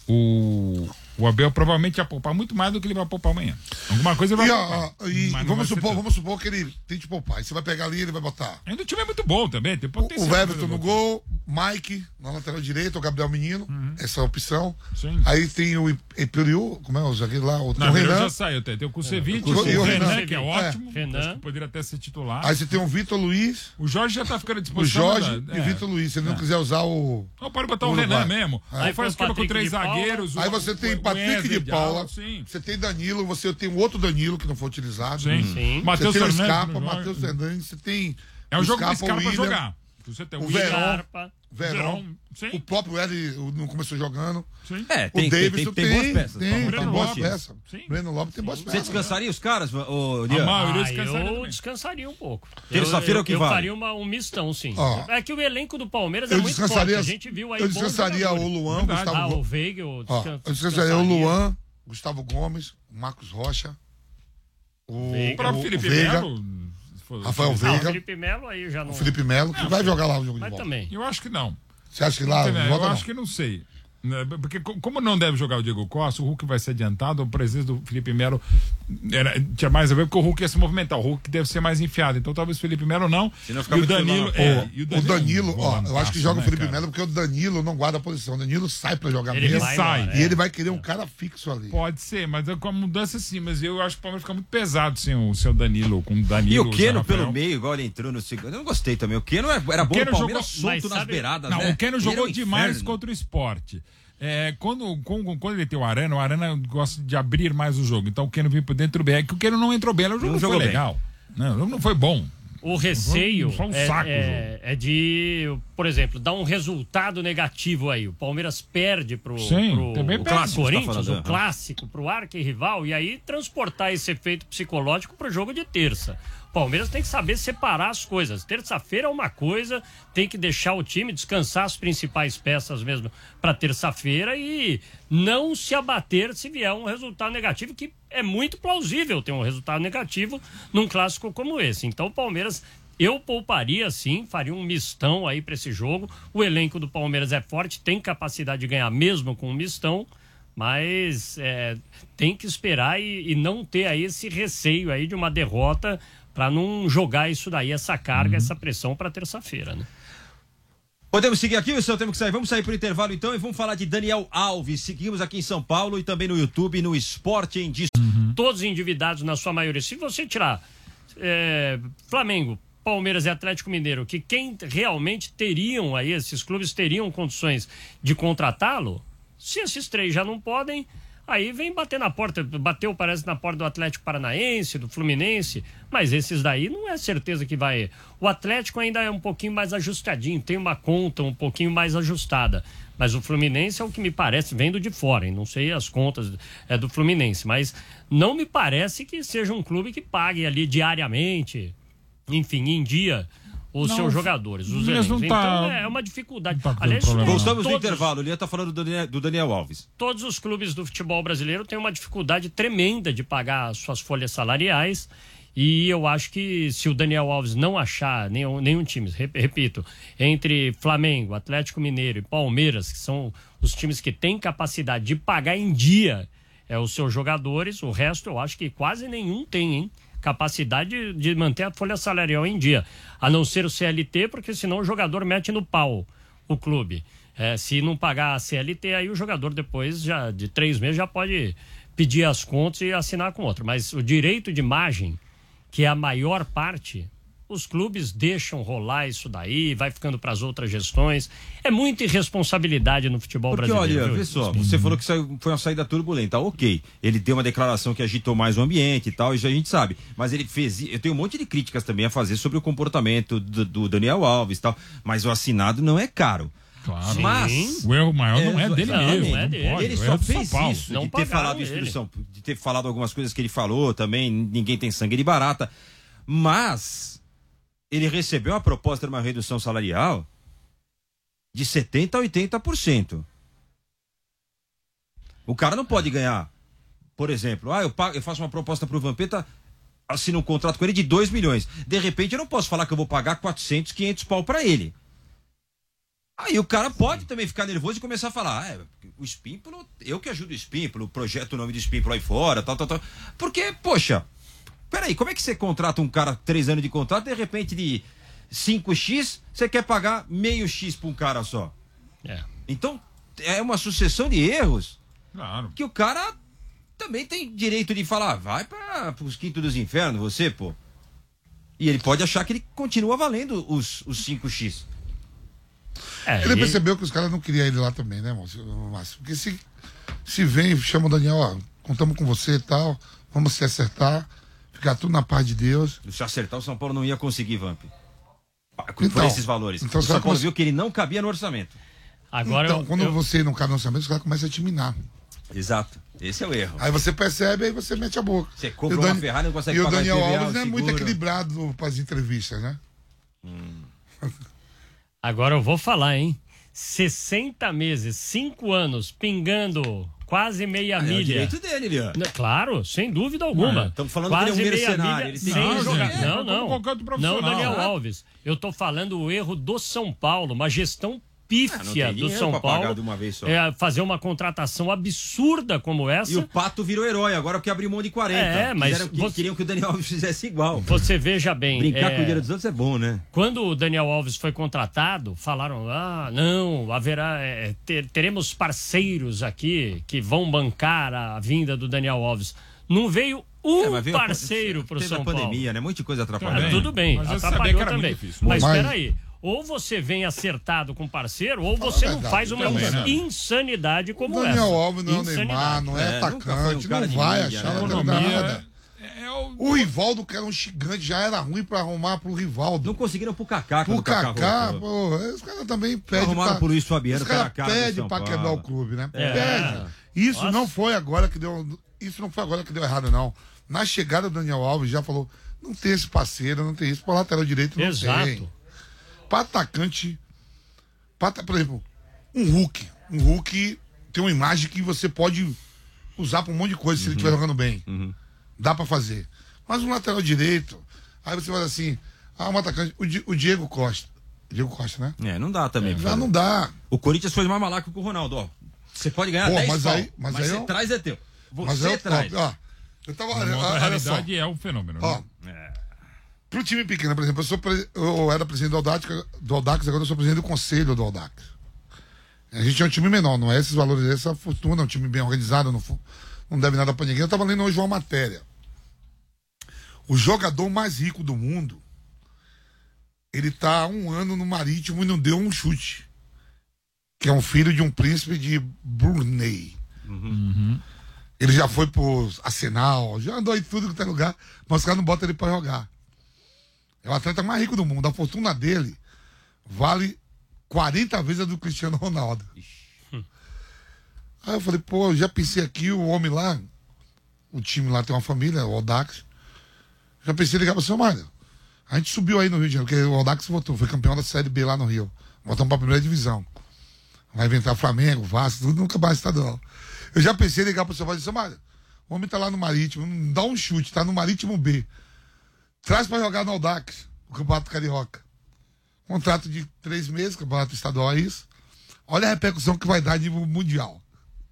o, o Abel provavelmente ia poupar muito mais do que ele vai poupar amanhã. Alguma coisa ele E, vai ó, poupar. ó, e mas não vamos vai ser supor, tanto. vamos supor que ele tente poupar. Aí você vai pegar ali e ele vai botar Ainda o time é muito bom também, tem o, potencial. o Everton pra no fazer gol, Mike na lateral direita, o Gabriel Menino, essa é a opção. Sim. Aí tem o Imperiu, como é o zagueiro lá, o, Não, o ele Renan. já saiu. Tem, tem o Kusevich, o o Kusevich. Renan, que é É. ótimo. Renan. Acho que poderia até ser titular. Aí você tem o Vitor Luiz, O Jorge já tá ficando à o disposição. Jorge da- e é. Vitor Luiz. Se ele não quiser usar o. Não, pode botar o Uruguai. Renan mesmo. Aí Aí faz põe o esquema com Patrick três de Paula. zagueiros. Aí o- você tem o Patrick Wesley de Paula, Alves, Sim. você tem Danilo, você tem o outro Danilo que não foi utilizado. Sim. Sim. Você Matheus tem o Fernandes. Scarpa, não joga. Matheus Fernandes, você tem. É um o jogo do Scarpa, Scarpa pra William, jogar. Você tem o William, Verón. Scarpa. Verón, Verón, sim. o próprio L não começou jogando. Sim. É, O tem, tem, Davidson tem, tem, tem boas peças. tem, pra tem, montar Breno um bom boas Lopes. time. peças. Sim. Breno Lopes tem boas Você peças. descansaria os caras, ô, A Lian? maioria Ah, descansaria eu também. descansaria um pouco. Terça-feira Eu- é o que eu, vale. Eu faria uma, um mistão, sim. Ó, É que o elenco do Palmeiras é Eu muito forte. descansaria, A gente viu aí eu bons descansaria o jogadores. Luan, Verdade. Ah, Gustavo o Veiga, eu Ó, descan- eu descansaria o Luan, Gustavo Gomes, o Marcos Rocha, o, Veiga. O próprio o- Felipe o Veiga, Melo. se for- Rafael Ah, o Veiga, Felipe Melo aí já não... o Felipe Melo, que vai jogar lá o jogo de Mas volta. também. Eu acho que não. Você acha que lá Entendeu? volta eu não? acho que não sei. Né, porque co- como não deve jogar o Diego Costa, o Hulk vai ser adiantado, a presença do Felipe Melo era, tinha mais a ver porque o Hulk ia se movimentar, o Hulk deve ser mais enfiado, então talvez o Felipe Melo não. Senão fica E o muito Danilo, lá. é, Pô, e o Danilo, é um ó, eu acho que volantaço, joga né, o Felipe cara? Melo porque o Danilo não guarda a posição. O Danilo sai pra jogar Ele mesmo. vai sai. embora, E é. ele vai querer um cara fixo ali. Pode ser, mas é com a mudança sim, mas eu acho que o Palmeiras fica muito pesado sem o seu Danilo, com o Danilo. E o Keno Zé Rafael. pelo meio, igual ele entrou no segundo. Eu não gostei também. O Keno é- era bom Keno no Palmeiras jogou- mas solto nas sabe- beiradas, Não, né? o Keno Ele jogou era um demais inferno. contra o Sport. É, quando, com- quando ele tem o Arana, o Arana gosta de abrir mais o jogo. Então o Keno veio por dentro bem. É que o Keno não entrou bem, o jogo Não não, jogou foi bem. legal. Não, o jogo não foi bom. O receio Foi um é, saco o é- é de, por exemplo, dar um resultado negativo aí. O Palmeiras perde pro, Sim, pro também o perde. Clássico, você tá Corinthians, falando, o né? clássico, pro arquirrival, e aí transportar esse efeito psicológico pro jogo de terça. O Palmeiras tem que saber separar as coisas. Terça-feira é uma coisa, tem que deixar o time descansar as principais peças mesmo para terça-feira e não se abater se vier um resultado negativo, que é muito plausível ter um resultado negativo num clássico como esse. Então o Palmeiras, eu pouparia sim, faria um mistão aí para esse jogo. O elenco do Palmeiras é forte, tem capacidade de ganhar mesmo com um mistão, mas é, tem que esperar e, e não ter aí esse receio aí de uma derrota para não jogar isso daí, essa carga, essa pressão para terça-feira, né? Podemos seguir aqui, Wilson? Temos que sair. Vamos sair pro intervalo então e vamos falar de Daniel Alves. Seguimos aqui em São Paulo e também no YouTube, no Esporte em Discussão. Todos endividados na sua maioria. Se você tirar é, Flamengo, Palmeiras e Atlético Mineiro, que quem realmente teriam aí, esses clubes teriam condições de contratá-lo, se esses três já não podem, aí vem bater na porta, bateu parece na porta do Atlético Paranaense, do Fluminense, mas esses daí não é certeza que vai. O Atlético ainda é um pouquinho mais ajustadinho, tem uma conta um pouquinho mais ajustada, mas o Fluminense é o que me parece, vendo de fora, hein? Não sei as contas é, do Fluminense, mas não me parece que seja um clube que pague ali diariamente, enfim, em dia, os Não, seus jogadores, os mas elencos. não tá- Então é uma dificuldade. não tá tendo Aliás, problema, não. Voltamos no todos, intervalo. O Lian tá falando do Daniel, do Daniel Alves. todos os clubes do futebol brasileiro têm uma dificuldade tremenda de pagar suas folhas salariais. E eu acho que se o Daniel Alves não achar nenhum, nenhum time, rep- repito, entre Flamengo, Atlético Mineiro e Palmeiras, que são os times que têm capacidade de pagar em dia é, os seus jogadores, o resto eu acho que quase nenhum tem, hein? Capacidade de, de manter a folha salarial em dia. A não ser o C L T, porque senão o jogador mete no pau o clube. É, se não pagar a C L T, aí o jogador depois já de três meses já pode pedir as contas e assinar com outro. Mas o direito de imagem, que é a maior parte, os clubes deixam rolar isso daí, vai ficando para as outras gestões. É muita irresponsabilidade no futebol Porque, brasileiro. olha, viu? vê só, você falou que saiu- foi uma saída turbulenta. Ok, ele deu uma declaração que agitou mais o ambiente e tal, isso a gente sabe. Mas ele fez. Eu tenho um monte de críticas também a fazer sobre o comportamento do, do Daniel Alves e tal. Mas o assinado não é caro. Claro. Mas. O erro maior não É, é dele não, mesmo. não é dele. pode, Ele o só erro do São fez Paulo. isso, Não de ter pagaram falado isso, ele. do São- de ter falado algumas coisas que ele falou também, ninguém tem sangue de barata. Mas ele recebeu uma proposta de uma redução salarial de setenta a oitenta por cento. O cara não pode ganhar, por exemplo, ah, eu, pago, eu faço uma proposta pro Vampeta, assino um contrato com ele de dois milhões. De repente eu não posso falar que eu vou pagar quatrocentos, quinhentos pau pra ele. Aí o cara pode também ficar nervoso e começar a falar, ah, é, o Espímpolo, eu que ajudo o Espímpolo, projeto o nome do Espímpolo aí fora, tal, tal, tal. Porque, poxa, peraí, como é que você contrata um cara, três anos de contrato, de repente de cinco x, você quer pagar meio X pra um cara só? É. Então, é uma sucessão de erros Claro. que o cara também tem direito de falar, vai para os quintos dos infernos, você, pô. E ele pode achar que ele continua valendo os, os cinco x. É, Ele e- percebeu que os caras não queriam ele lá também, né, Márcio? Márcio? Porque se, se vem, chama o Daniel, ó, contamos com você e tal, vamos se acertar, ficar tudo na paz de Deus. Se acertar, o São Paulo não ia conseguir, Vamp. Por Então, esses valores. então o você São vai Paulo cons- viu que ele não cabia no orçamento. Agora então, eu- quando eu- você não cabe no orçamento, os caras começam a te minar. Exato. Esse é o erro. Aí você percebe, aí você mete a boca. Você compra E o uma Dani- Ferrari e não consegue E o pagar Daniel I P V A, Alves não é muito seguro. equilibrado para as entrevistas, né? Agora eu vou falar, hein? sessenta meses, cinco anos, pingando quase meia Ah, é o milha. direito dele, Lian. N- Claro, sem dúvida alguma. É, estamos falando Quase que ele é um meia mercenário, milha ele tem sem que- jogar. É, Não, como não. qualquer outro Não, profissional, Daniel né? Alves. Eu tô falando o erro do São Paulo, uma gestão Ah, não pífia tem do dinheiro São pra pagar Paulo. de uma vez só. É, fazer uma contratação absurda como essa. E o Pato virou herói agora porque abriu mão de quarenta. É, mas Quiseram que- você- queriam que o Daniel Alves fizesse igual. Você veja bem. Brincar é, com o dinheiro dos outros é bom, né? Quando o Daniel Alves foi contratado, falaram: ah, não, haverá. é, ter- teremos parceiros aqui que vão bancar a vinda do Daniel Alves. Não veio um É, mas veio a- parceiro para o teve São a Paulo. pandemia, né? Muita coisa atrapalhou. Ah, Também. tudo bem, Mas eu sabia atrapalhou que era muito também. difícil. Mas Mas- espera aí. Ou você vem acertado com parceiro, ou você a não verdade, faz uma também, né? insanidade O como Daniel essa. Alves não é o Insanidade. Neymar, não é, É, nunca foi um atacante, cara não de vai mídia, achar né? nada. Economia. É o... O Rivaldo, que era um gigante, já era ruim pra arrumar pro Rivaldo. Não conseguiram pro Kaká. Pro quando o Kaká Kaká, voltou. pô, os caras também pedem Arrumaram pra... pro Luiz Fabiano, Os que era caras a cara do pedem São pra Paulo. quebrar o clube, né? É. Pede. Isso Nossa. não foi agora que deu... Isso não foi agora que deu errado, não. Na chegada do Daniel Alves, já falou, não tem esse parceiro, não tem isso. Pro lateral direito não Exato. tem. Pra atacante... Pra, por exemplo, um Hulk. Um Hulk tem uma imagem que você pode usar pra um monte de coisa se ele estiver jogando bem. Dá pra fazer. Mas um lateral direito, aí você vai assim, ah, um atacante, o, Di- o Diego Costa. Diego Costa, né? É, não dá também. Já não dá. O Corinthians foi mais malaco que o Ronaldo, ó. Você pode ganhar Pô, dez mas pau, aí- mas aí você eu- traz é teu. Você Mas é o traz. top. Ó, eu tava. Uma Olha, outra olha só. realidade é um fenômeno. Ó, Né? pro time pequeno, por exemplo, eu, sou pre- eu era presidente do Audax, do Audax, agora eu sou presidente do conselho do Audax. A gente é um time menor, não é esses valores, é essa fortuna, é um time bem organizado, não, fu- não deve nada pra ninguém. Eu tava lendo hoje uma matéria. O jogador mais rico do mundo, ele tá há um ano no Marítimo e não deu um chute. Que é um filho de um príncipe de Brunei. Ele já foi pro Arsenal, já andou em tudo que tem lugar, mas os caras não botam ele pra jogar. É o atleta mais rico do mundo. A fortuna dele vale quarenta vezes a do Cristiano Ronaldo. Aí eu falei, pô, eu já pensei aqui, o homem lá, o time lá tem uma família, o Audax. Já pensei em ligar pra seu Mário. A gente subiu aí no Rio de Janeiro, porque o Audax voltou, foi campeão da Série B lá no Rio. Voltamos pra primeira divisão. Vai inventar Flamengo, Vasco, tudo nunca mais estadual. Eu já pensei em ligar pro seu pai e dizer, Mário, o homem tá lá no Marítimo, não dá um chute, tá no Marítimo B. Traz pra jogar no Audax, o Campeonato Carioca. Contrato de três meses, Campeonato Estadual é isso. Olha a repercussão que vai dar de mundial.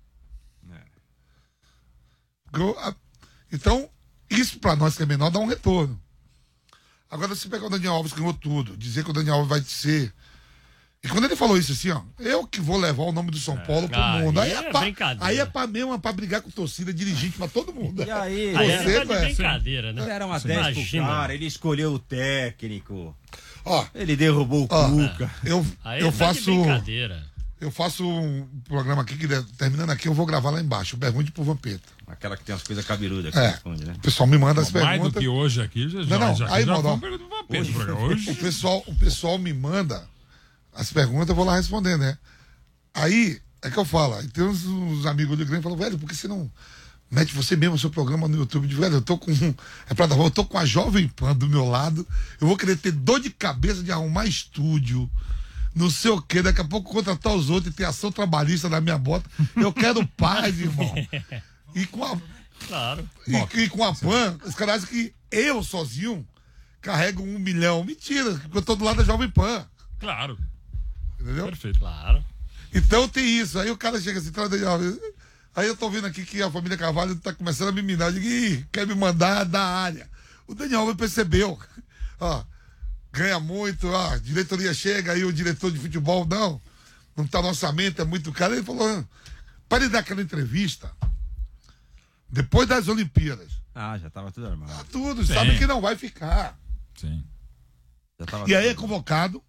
É. Então, isso pra nós que é menor dá um retorno. Agora, se pegar o Daniel Alves que ganhou tudo, dizer que o Daniel Alves vai ser. E quando ele falou isso assim, ó, eu que vou levar o nome do São Paulo pro Ah, mundo. aí Aí é, é pra, brincadeira. aí é pra mesmo, é pra brigar com torcida, dirigente, pra todo mundo. E aí? Aí Você, é de é. brincadeira, né? Deram uma dez pro Imagina. cara, ele escolheu o técnico. Ó, Ele derrubou o ó, Cuca. eu, Aí eu é de faço. brincadeira. Eu faço um programa aqui que terminando aqui, eu vou gravar lá embaixo. Pergunte pro Vampeta. Aquela que tem as coisas cabeludas que É. responde, né? O pessoal me manda as Mais do perguntas. que hoje aqui, já, Não, já, não, já, aí, já Maldão. foi uma pergunta do Vampeta no programa. Hoje, O pessoal, o pessoal me manda as perguntas, eu vou lá responder, né? Aí é que eu falo. Aí tem uns, uns amigos do Grêmio que falam, velho, por que você não mete você mesmo o seu programa no YouTube? De velho, eu tô com. É pra dar, eu tô com a Jovem Pan do meu lado. Eu vou querer ter dor de cabeça de arrumar estúdio. Não sei o que, daqui a pouco contratar os outros e ter ação trabalhista na minha bota. Eu quero paz, irmão. E com a, Claro. e, e com a Pan, os caras acham que eu sozinho carrego um milhão. Mentira, porque eu tô do lado da Jovem Pan. claro, Entendeu? perfeito. Claro. Então tem isso. Aí o cara chega assim, traz Daniel Alves. Aí eu tô vendo aqui que a família Carvalho tá começando a me minar. Eu digo, ih, quer me mandar da área. O Daniel Alves percebeu. Ó, ganha muito, ó, diretoria chega, aí o diretor de futebol, não, não tá no orçamento, é muito caro. Ele falou, ah, para de dar aquela entrevista. Depois das Olimpíadas. Ah, já tava tudo armado. Tá tudo, Sim. sabe que não vai ficar. Sim. Já tava E aí é tudo convocado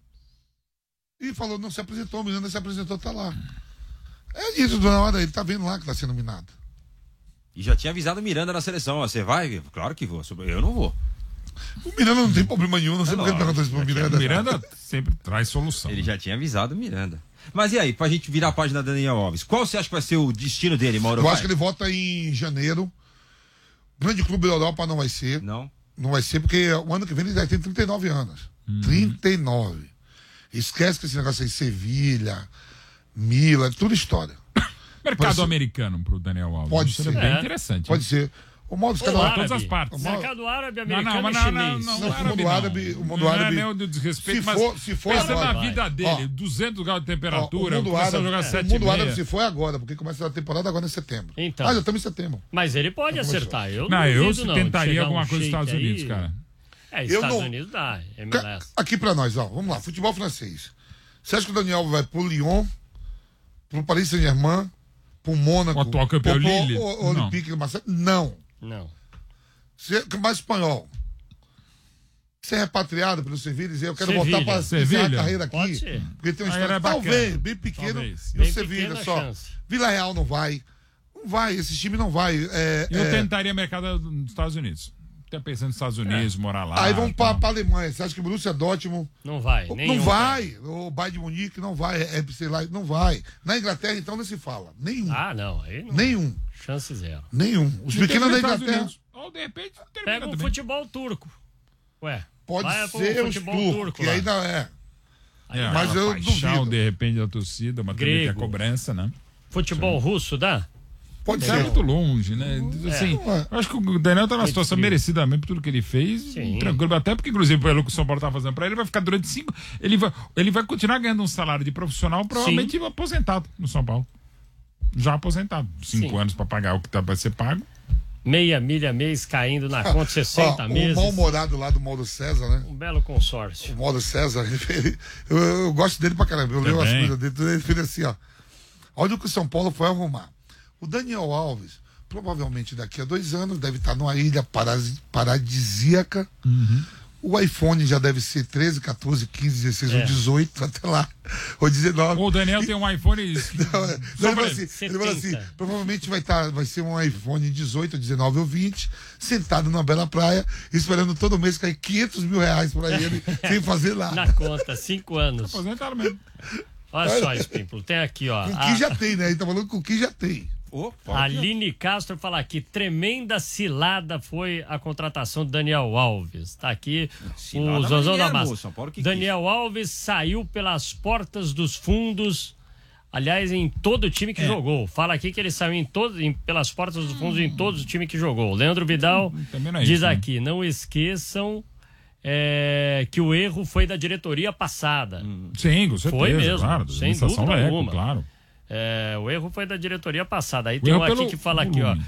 e falou, não se apresentou, o Miranda se apresentou, tá lá. É isso, dona hora, ele tá vendo lá que tá sendo nominado. E já tinha avisado o Miranda na seleção. Ó, você vai? Claro que vou. Eu não vou. O Miranda não tem problema nenhum, não sei por que ele perguntou isso pro Miranda. O Miranda sempre traz solução. Ele já tinha avisado o Miranda. Mas e aí, pra gente virar a página da Daniel Alves, qual você acha que vai ser o destino dele, Mauro? Eu Vai? acho que ele volta em janeiro. Grande clube da Europa não vai ser. Não? Não vai ser porque o ano que vem ele já tem trinta e nove anos. trinta e nove. Esquece que esse negócio aí, Sevilha, Milan, é tudo história. Mercado Pode ser- americano pro Daniel Alves. Pode Seria ser. bem É. interessante. Pode ser. O modo dos Ou caras. todas árabe. as partes. Mercado árabe, Não, americano não, mas e não, não, chinês. não, Não, o o árabe mundo não. árabe- o mundo não árabe- é nem o do desrespeito, se mas for- se for pensa agora, na vai. vida dele, Ó. duzentos graus de Ó, temperatura, o mundo começa árabe, a jogar o sete e mundo árabe meia. se foi agora, porque começa a temporada agora em setembro. Então. Ah, já estamos em setembro. Mas ele pode acertar. Eu não, Não, eu duvido, se não, de tentaria chegar alguma um coisa nos Estados shake Unidos, aí. cara. É, Eu Estados não- Unidos dá. Ca- M L S. Aqui pra nós, ó. Vamos lá. Futebol francês. Você acha que o Daniel vai pro Lyon, pro Paris Saint-Germain, pro Mônaco, O atual campeão pro, pro Lille? o- o Não. Olympique de Marseille? Não. Não. Você é mais espanhol. Ser repatriado pelo Sevilha e dizer, eu quero Sevilha. voltar para encerrar Sevilha? a carreira aqui. Pode ser. Porque tem uma Aí história, era bacana. talvez, bem pequeno, Talvez. e Bem o Sevilha pequena só. chance. Vila Real não vai. Não vai, esse time não vai. É, Eu é, tentaria mercado nos Estados Unidos. Até pensando nos Estados Unidos, morar lá. Aí vamos tal. para a Alemanha. Você acha que o Borussia Dortmund Não vai. não nenhum vai? O Bayern de Munique não vai. É, sei lá, não vai. Na Inglaterra, então, não se fala. Nenhum. Ah, não. Aí não. Nenhum. Chance zero. Nenhum. Os E pequenos termina da nos Estados Inglaterra Unidos. Ou de repente termina Pega o também. futebol turco. Ué. pode vai pro ser os futebol turcos, turco que lá. ainda é. É, Mas uma eu paixão, duvido. de repente, da torcida, mas também tem a Grego. cobrança, né? Futebol russo dá? Pode Isso é ser. muito longe, né? Assim, É. eu acho que o Daniel tá numa É situação frio. merecidamente por tudo que ele fez, Sim. tranquilo, até porque, inclusive, pelo que o São Paulo tá fazendo pra ele, ele vai ficar durante cinco. Ele vai, ele vai continuar ganhando um salário de profissional, provavelmente aposentado no São Paulo. Já aposentado. Cinco Sim. anos pra pagar o que tá pra ser pago. Meia milha mês caindo na conta, sessenta Ó, meses. o mal-humorado lá do Mauro César, né? Um belo consórcio. O Mauro César, ele- eu, eu gosto dele pra caramba. Eu leio as Também. coisas dele. tudo, Ele fez assim, ó. Olha o que o São Paulo foi arrumar. O Daniel Alves, provavelmente daqui a dois anos, deve estar numa ilha paras- paradisíaca. O iPhone já deve ser treze, quatorze, quinze, dezesseis É. ou dezoito, até lá. Ou dezenove. Ou o Daniel tem um iPhone. Não, é. Só ele, pra falou ele. assim, ele falou assim, setenta. provavelmente vai, tá, vai ser um iPhone dezoito, dezenove ou vinte, sentado numa bela praia, esperando todo mês cair quinhentos mil reais pra ele, sem fazer nada. Na conta, cinco anos. Aposentado mesmo. Olha só, Espímpolo, tem aqui, ó. Com a- que já tem, né? Ele tá falando com que já tem. Oh, a Aline Castro fala aqui, tremenda cilada foi a contratação do Daniel Alves. Tá aqui cilada o Zozão da Massa. São Paulo que Daniel quis. Alves saiu pelas portas dos fundos, aliás, em todo o time que é. jogou. Fala aqui que ele saiu em todo, em, pelas portas dos fundos hum. em todos os times que jogou. Leandro Vidal é diz isso, aqui, né? Não esqueçam é, que o erro foi da diretoria passada. Sim, com certeza. Foi mesmo, claro, sem dúvida é, alguma. Claro. É, o erro foi da diretoria passada. Aí tem um aqui que fala aqui, ó.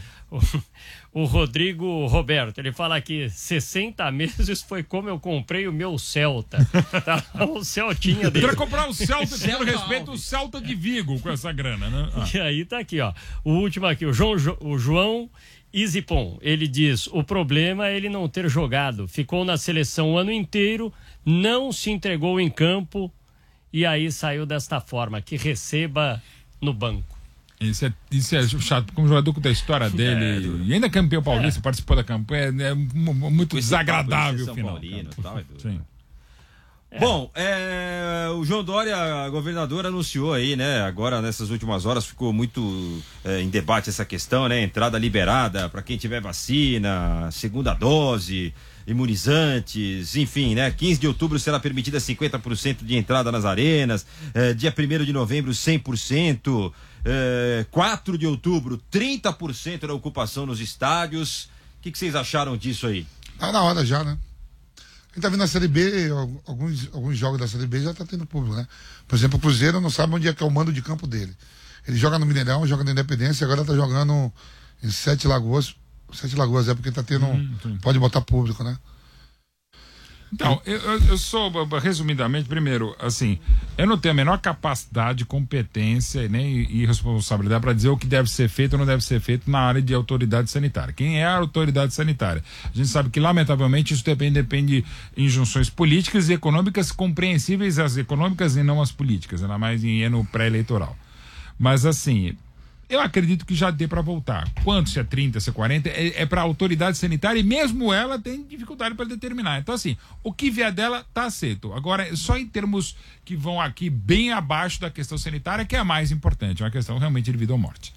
O, o Rodrigo Roberto, ele fala aqui, sessenta meses foi como eu comprei o meu Celta. Tá lá o Celtinha dele. Pra comprar o Celta, pelo respeito, o Celta de Vigo com essa grana, né? Ah. E aí tá aqui, ó. O último aqui, o João, o João Isipon, ele diz, o problema é ele não ter jogado. Ficou na seleção o ano inteiro, não se entregou em campo e aí saiu desta forma, que receba no banco. Isso é, isso é chato, como jogador da história dele, é, e ainda campeão paulista, é. participou da campanha, é muito esse desagradável o final. Paulino, tal, é Sim. É. Bom, é, o João Dória, a governadora, anunciou aí, né? Agora, nessas últimas horas, ficou muito é, em debate essa questão, né? Entrada liberada para quem tiver vacina, segunda dose, imunizantes, enfim, né? quinze de outubro será permitida cinquenta por cento de entrada nas arenas, é, dia primeiro de novembro, cem por cento, é, quatro de outubro, trinta por cento da ocupação nos estádios. O que, que vocês acharam disso aí? Tá na hora já, né? A gente tá vendo na Série B, alguns, alguns jogos da Série B já tá tendo público, né? Por exemplo, o Cruzeiro não sabe onde é que é o mando de campo dele. Ele joga no Mineirão, joga na Independência, agora tá jogando em Sete Lagoas. Sete Lagoas é porque tá tendo. Hum, pode botar público, né? Então, eu, eu sou, resumidamente, primeiro, assim, eu não tenho a menor capacidade, competência nem e responsabilidade para dizer o que deve ser feito ou não deve ser feito na área de autoridade sanitária. Quem é a autoridade sanitária? A gente sabe que, lamentavelmente, isso depende, depende de injunções políticas e econômicas compreensíveis, as econômicas e não as políticas, ainda mais em ano pré-eleitoral. Mas, assim, eu acredito que já dê para voltar. Quanto, se é trinta, se é quarenta, é, é para a autoridade sanitária e mesmo ela tem dificuldade para determinar. Então, assim, o que vier dela tá aceito. Agora, só em termos que vão aqui bem abaixo da questão sanitária, que é a mais importante, é uma questão realmente de vida ou morte.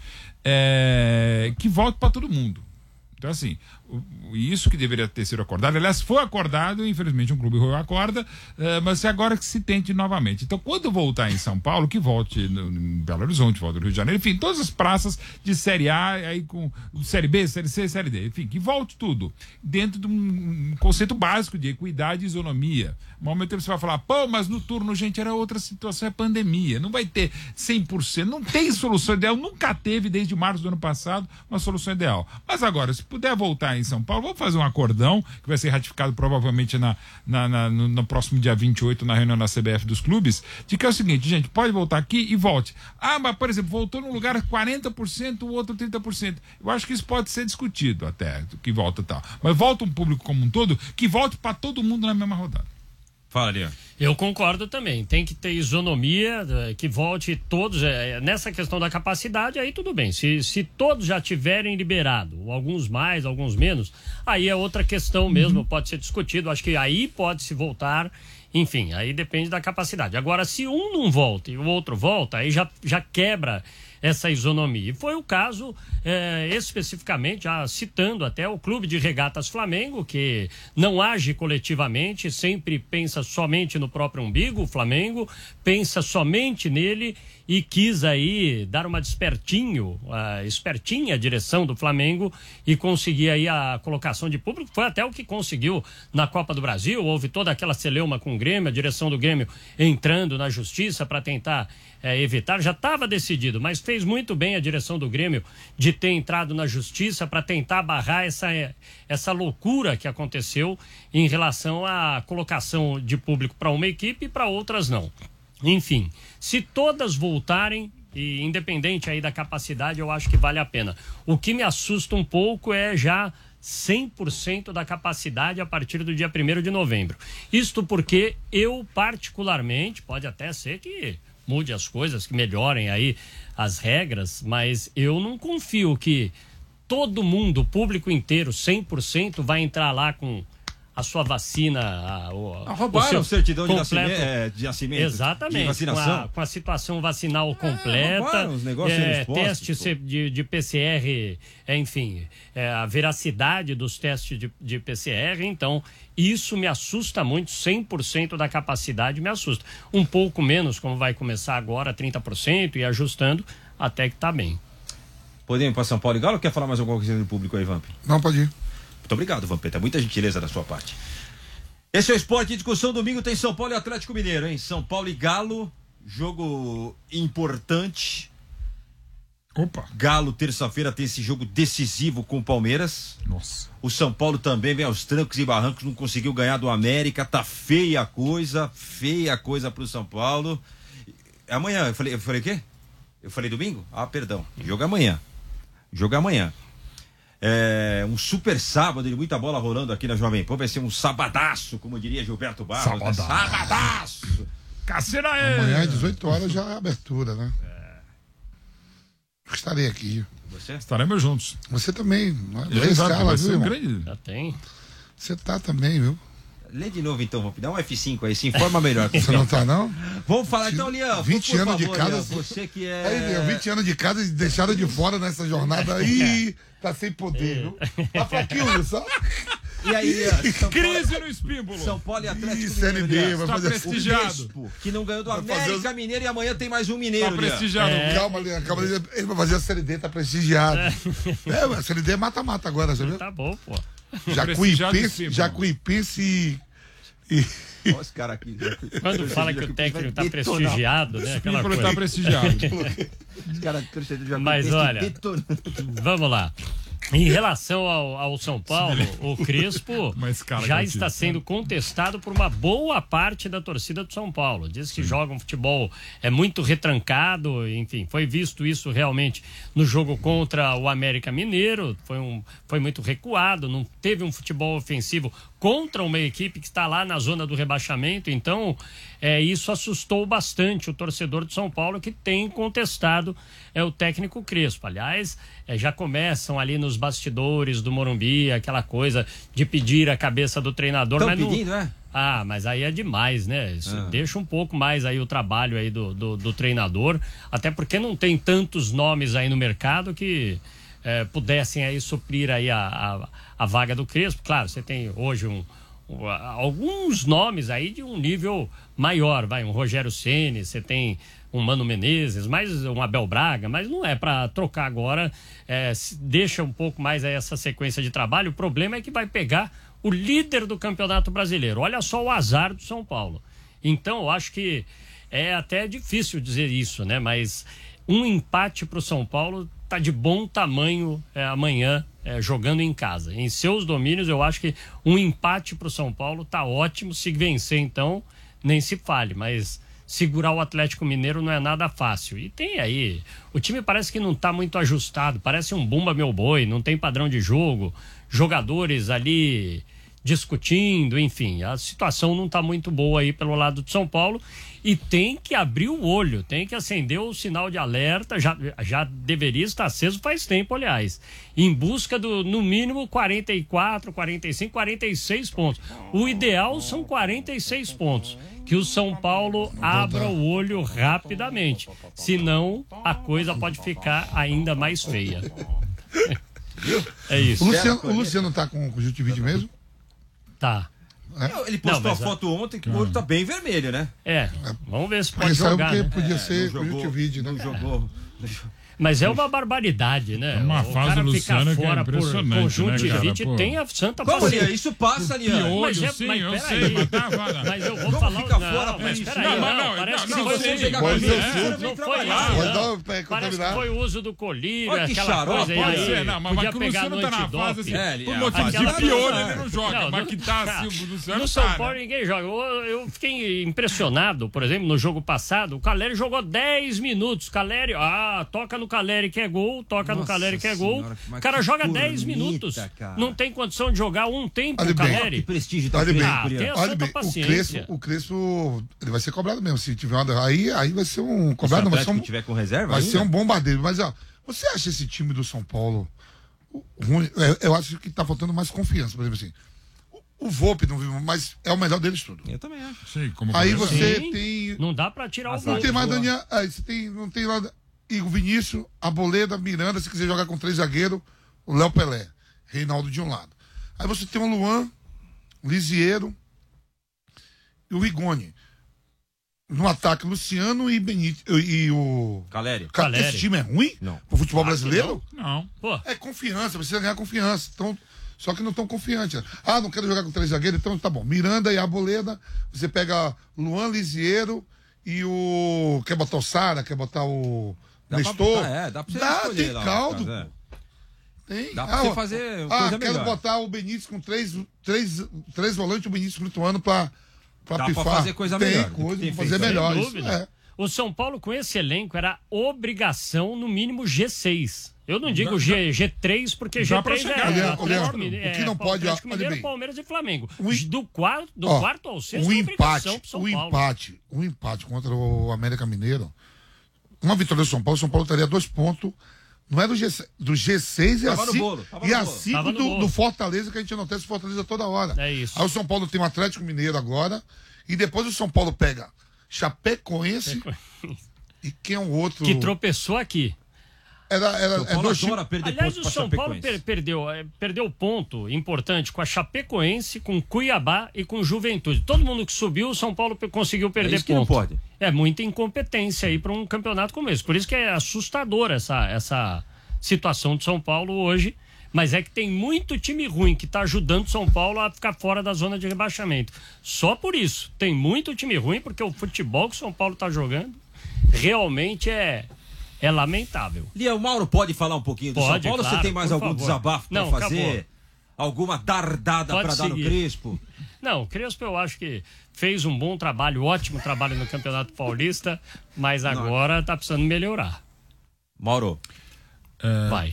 É, que volte para todo mundo. Então, assim, isso que deveria ter sido acordado, aliás, foi acordado, infelizmente um clube ruim acorda, uh, mas é agora que se tente novamente. Então, quando voltar em São Paulo, que volte no, em Belo Horizonte, volte no Rio de Janeiro, enfim, todas as praças de Série A, aí com Série B, Série C, Série D, enfim, que volte tudo dentro de um, um conceito básico de equidade e isonomia. No momento que você vai falar, pô, mas no turno, gente, era outra situação, é pandemia, não vai ter cem por cento, não tem solução ideal, nunca teve desde março do ano passado uma solução ideal. Mas agora, se puder voltar em São Paulo, vamos fazer um acordão que vai ser ratificado provavelmente na, na, na, no, no próximo dia vinte e oito na reunião da C B F dos clubes, de que é o seguinte, gente, pode voltar aqui e volte. Ah, mas por exemplo, voltou num lugar quarenta por cento, o outro trinta por cento. Eu acho que isso pode ser discutido até, que volta e tal. Mas volta um público como um todo, que volte para todo mundo na mesma rodada. Fala, Leandro. Eu concordo também, tem que ter isonomia, que volte todos, é, nessa questão da capacidade, aí tudo bem, se, se todos já tiverem liberado, alguns mais, alguns menos, aí é outra questão mesmo, uhum. Pode ser discutido, acho que aí pode se voltar, enfim, aí depende da capacidade. Agora, se um não volta e o outro volta, aí já, já quebra essa isonomia. E foi o caso, é, especificamente, já citando até o Clube de Regatas Flamengo, que não age coletivamente, sempre pensa somente no próprio umbigo, o Flamengo pensa somente nele e quis aí dar uma despertinho, uh, espertinha a direção do Flamengo e conseguir aí a colocação de público. Foi até o que conseguiu na Copa do Brasil, houve toda aquela celeuma com o Grêmio, a direção do Grêmio entrando na justiça para tentar é, evitar, já estava decidido, mas fez muito bem a direção do Grêmio de ter entrado na justiça para tentar barrar essa, essa loucura que aconteceu em relação à colocação de público para uma equipe e para outras não. Enfim, se todas voltarem, e independente aí da capacidade, eu acho que vale a pena. O que me assusta um pouco é já cem por cento da capacidade a partir do dia primeiro de novembro. Isto porque eu particularmente, pode até ser que mude as coisas, que melhorem aí as regras, mas eu não confio que todo mundo, o público inteiro, cem por cento vai entrar lá com a sua vacina. A, o, ah, roubaram o seu certidão completo, de, nascimento, é, de nascimento. Exatamente. De vacinação. Com a, com a situação vacinal é, completa. Os negócios é, postos, teste de, de P C R, é, enfim, é, a veracidade dos testes de, de P C R. Então, isso me assusta muito. cem por cento da capacidade me assusta. Um pouco menos, como vai começar agora, trinta por cento, e ajustando, até que está bem. Podemos ir para São Paulo e Galo ou quer falar mais alguma coisa do público aí, Vamp? Não, pode ir. Muito obrigado, Vampeta. Muita gentileza da sua parte. Esse é o Esporte em Discussão. Domingo tem São Paulo e Atlético Mineiro, hein? São Paulo e Galo. Jogo importante. Opa. Galo, terça-feira, tem esse jogo decisivo com o Palmeiras. Nossa. O São Paulo também vem aos trancos e barrancos. Não conseguiu ganhar do América. Tá feia a coisa. Feia a coisa pro São Paulo. Amanhã, eu falei, eu falei o quê? Eu falei domingo? Ah, perdão. Jogo amanhã. Jogo amanhã. É, um super sábado de muita bola rolando aqui na Jovem Pan. Vai ser um sabadaço, como diria Gilberto Barros. Sabadaço. Né? Sabadaço. Cacera aí. Amanhã às dezoito horas já é abertura, né? É. Estarei aqui. Você? Estaremos juntos. Você também. Não é? Eu Lê exato, escala, vai viu, ser um irmão? grande... Já tem. Você tá também, viu? Lê de novo então, vamos dar um F cinco aí, se informa melhor. Você não tá, não? Vamos falar então, Lian. vinte por anos de favor, casa. Lian, você que é. Aí, Lian, vinte anos de casa e deixaram de fora nessa jornada aí. Tá sem poder, viu? Tá fraquinho, só. E aí, Lian? São Crise Paulo, no Espímbulo. São Paulo e Atlético Ih, Série Mineiro, B, Lian. vai Tá fazer prestigiado. Crespo, que não ganhou do Vai fazer América os- Mineiro e amanhã tem mais um Mineiro, Tá Lian. prestigiado. Calma, Lian, calma. Ele vai fazer a Série D, tá prestigiado. É, a Série D é mata-mata agora, você viu? Tá bom, pô. Jacuipense, Prestigiado Jacuipense e... e... Olha os caras aqui. Quando fala que o técnico tá Vai detonar. prestigiado, né? Aquela Espímbulo coisa. tá prestigiado. Os caras torcedores já Mas olha, detonando. vamos lá. Em relação ao, ao São Paulo, o Crespo Mas, cara, já cara, está tio. sendo contestado por uma boa parte da torcida do São Paulo. Diz que joga um futebol é muito retrancado, enfim, foi visto isso realmente no jogo contra o América Mineiro, foi, um, foi muito recuado, não teve um futebol ofensivo contra uma equipe que está lá na zona do rebaixamento, então é, isso assustou bastante o torcedor do São Paulo, que tem contestado é, o técnico Crespo. Aliás, é, já começam ali nos bastidores do Morumbi, aquela coisa de pedir a cabeça do treinador. Estão mas não- pedindo, é? Ah, mas aí é demais, né? Isso Ah. deixa um pouco mais aí o trabalho aí do, do, do treinador, até porque não tem tantos nomes aí no mercado que eh, pudessem aí suprir aí a, a, a vaga do Crespo. Claro, você tem hoje um, um, a- alguns nomes aí de um nível maior, vai, um Rogério Ceni, você tem um Mano Menezes, mais um Abel Braga, mas não é para trocar agora, eh, se- deixa um pouco mais aí essa sequência de trabalho. O problema é que vai pegar o líder do Campeonato Brasileiro. Olha só o azar do São Paulo. Então, eu acho que é até difícil dizer isso, né? Mas um empate para o São Paulo tá de bom tamanho é, amanhã, é, jogando em casa. Em seus domínios, eu acho que um empate para o São Paulo tá ótimo. Se vencer, então, nem se fale. Mas segurar o Atlético Mineiro não é nada fácil. E tem aí, o time parece que não tá muito ajustado, parece um bumba meu boi, não tem padrão de jogo, jogadores ali discutindo, enfim, a situação não está muito boa aí pelo lado de São Paulo e tem que abrir o olho, tem que acender o sinal de alerta, já, já deveria estar aceso faz tempo, aliás, em busca do, no mínimo, quarenta e quatro, quarenta e cinco, quarenta e seis pontos. O ideal são quarenta e seis pontos, que o São Paulo abra o olho rapidamente, senão a coisa pode ficar ainda mais feia. É isso. O Luciano, o Luciano tá com conjuntivite mesmo? Tá. Ele postou Não, mas a foto ontem que o olho tá bem vermelho, né? É, vamos ver se Mas pode saiu jogar, porque né? podia ser Não jogou, conjuntivite, né? não jogou. Mas é uma barbaridade, né? É uma o fase cara do ficar Luciano que é fora por impressionante, né, conjuntivite cara? Pô. tem a santa Como, paciência. Lian? Isso passa, Lian. Piolho, Mas é- sim, mas eu peraí. sei, mas tá, vai lá. Mas eu vou Como falar... fica não, fora por mas isso? peraí, Não, mas não, não, parece não, que não, foi sei, o uso do pode colírio. ser, Não, vem foi trabalhar. isso, Pode não. dar um pé Parece que contaminar. foi o uso do colírio, Olha que aquela xarope, coisa aí. Pode aí, ser, não, mas, podia mas que o pegar Luciano no tá na fase assim, antidoping. É, por é, motivo aquela de piolho coisa- ele não joga, Não, mas no- que tá cara, assim, o Luciano No São tá, Paulo né? ninguém joga. Eu, eu fiquei impressionado, por exemplo, no jogo passado, o Caleri jogou dez minutos. Caleri, ah, toca no Caleri que é gol, toca no Nossa Caleri que é gol. senhora, mas O cara que joga dez corneta, minutos. cara. Não tem condição de jogar um tempo Olha o bem. Que Caleri. prestígio tá Olha bem. Ah, feito, tem Lian. a Olha santa bem, o paciência. Crespo, o Crespo, ele vai ser cobrado mesmo. Se tiver uma, aí, aí vai ser um Se cobrado, o não, vai ser Atlético um, tiver com reserva vai ainda? ser um bombardeiro. Mas, ó, você acha esse time do São Paulo ruim? Eu, eu acho que tá faltando mais confiança. Por exemplo, assim, O Volpe não viu, mas é o melhor deles tudo. Eu também acho. Sim, como Aí goleiro. você Sim. tem. Não dá pra tirar o Não Volpe. tem mais Daniel. Aí você tem. Não tem lá. E o Vinícius, Arboleda, Miranda, se quiser jogar com três zagueiros, o Léo Pelé, Reinaldo de um lado. Aí você tem o Luan, o Lisiero e o Rigoni. No ataque, Luciano e Benítez. E, e o. Caleri. Cara, Caleri. esse time é ruim? Não. Pro futebol Claro que brasileiro? Não. Pô, É confiança, precisa ganhar confiança. Então, só que não estão confiantes. Ah, não quero jogar com três zagueiros, então tá bom. Miranda e Arboleda, você pega Luan, Lisiero e o. Quer botar o Sara, quer botar o. Dá pra Nestor? botar, é, dá pra você Dá, escolher tem lá, caldo. cara, é. Tem. Dá pra ah, você ó, fazer Ah, coisa quero melhor. botar o Benítez com três, três, três volantes e o Benítez flutuando pra, pra Dá pra pifar. fazer coisa tem melhor do que coisa tem pra fazer feito. melhor. sem Isso dúvida. é. O São Paulo com esse elenco era obrigação no mínimo G seis. Eu não digo G, G3 porque dá G três pra é, chegar, é Leandro, Atlético Leandro, Mineiro, o que não é, pode, Atlético ó, olha Mineiro, bem. Palmeiras e Flamengo. O em- Do, quarto, do Ó, quarto ao sexto o é obrigação empate, pro São o Paulo. empate, o empate contra o América Mineiro. Uma vitória do São Paulo, o São Paulo teria dois pontos. Não é do G seis, do G seis e Tava a no cinco, bolo, tava e no a bolo. cinco Tava no do, bolo. do Fortaleza, que a gente enaltece o Fortaleza toda hora. É isso. Aí o São Paulo tem o Atlético Mineiro agora, e depois o São Paulo pega Chapecoense, e quem é o outro? Que tropeçou aqui. Era, era, São é Paulo dois adora times- perder Aliás, pontos o pra São Paulo Chapecoense. per- perdeu, é, perdeu ponto importante com a Chapecoense, com Cuiabá e com Juventude. Todo mundo que subiu, o São Paulo pe- conseguiu perder isso que não ponto. pode. É muita incompetência aí para um campeonato como esse. Por isso que é assustador essa, essa situação do São Paulo hoje. Mas é que tem muito time ruim que está ajudando o São Paulo a ficar fora da zona de rebaixamento. Só por isso. Tem muito time ruim, porque o futebol que o São Paulo está jogando realmente é, é lamentável. Lia, o Mauro pode falar um pouquinho do Pode, São Paulo? claro, Você tem mais por algum favor. desabafo pra Não, fazer? acabou. Alguma dardada Pode pra dar no seguir. Crespo? Não, o Crespo eu acho que fez um bom trabalho, ótimo trabalho no Campeonato Paulista, mas agora tá precisando melhorar. Mauro. Vai.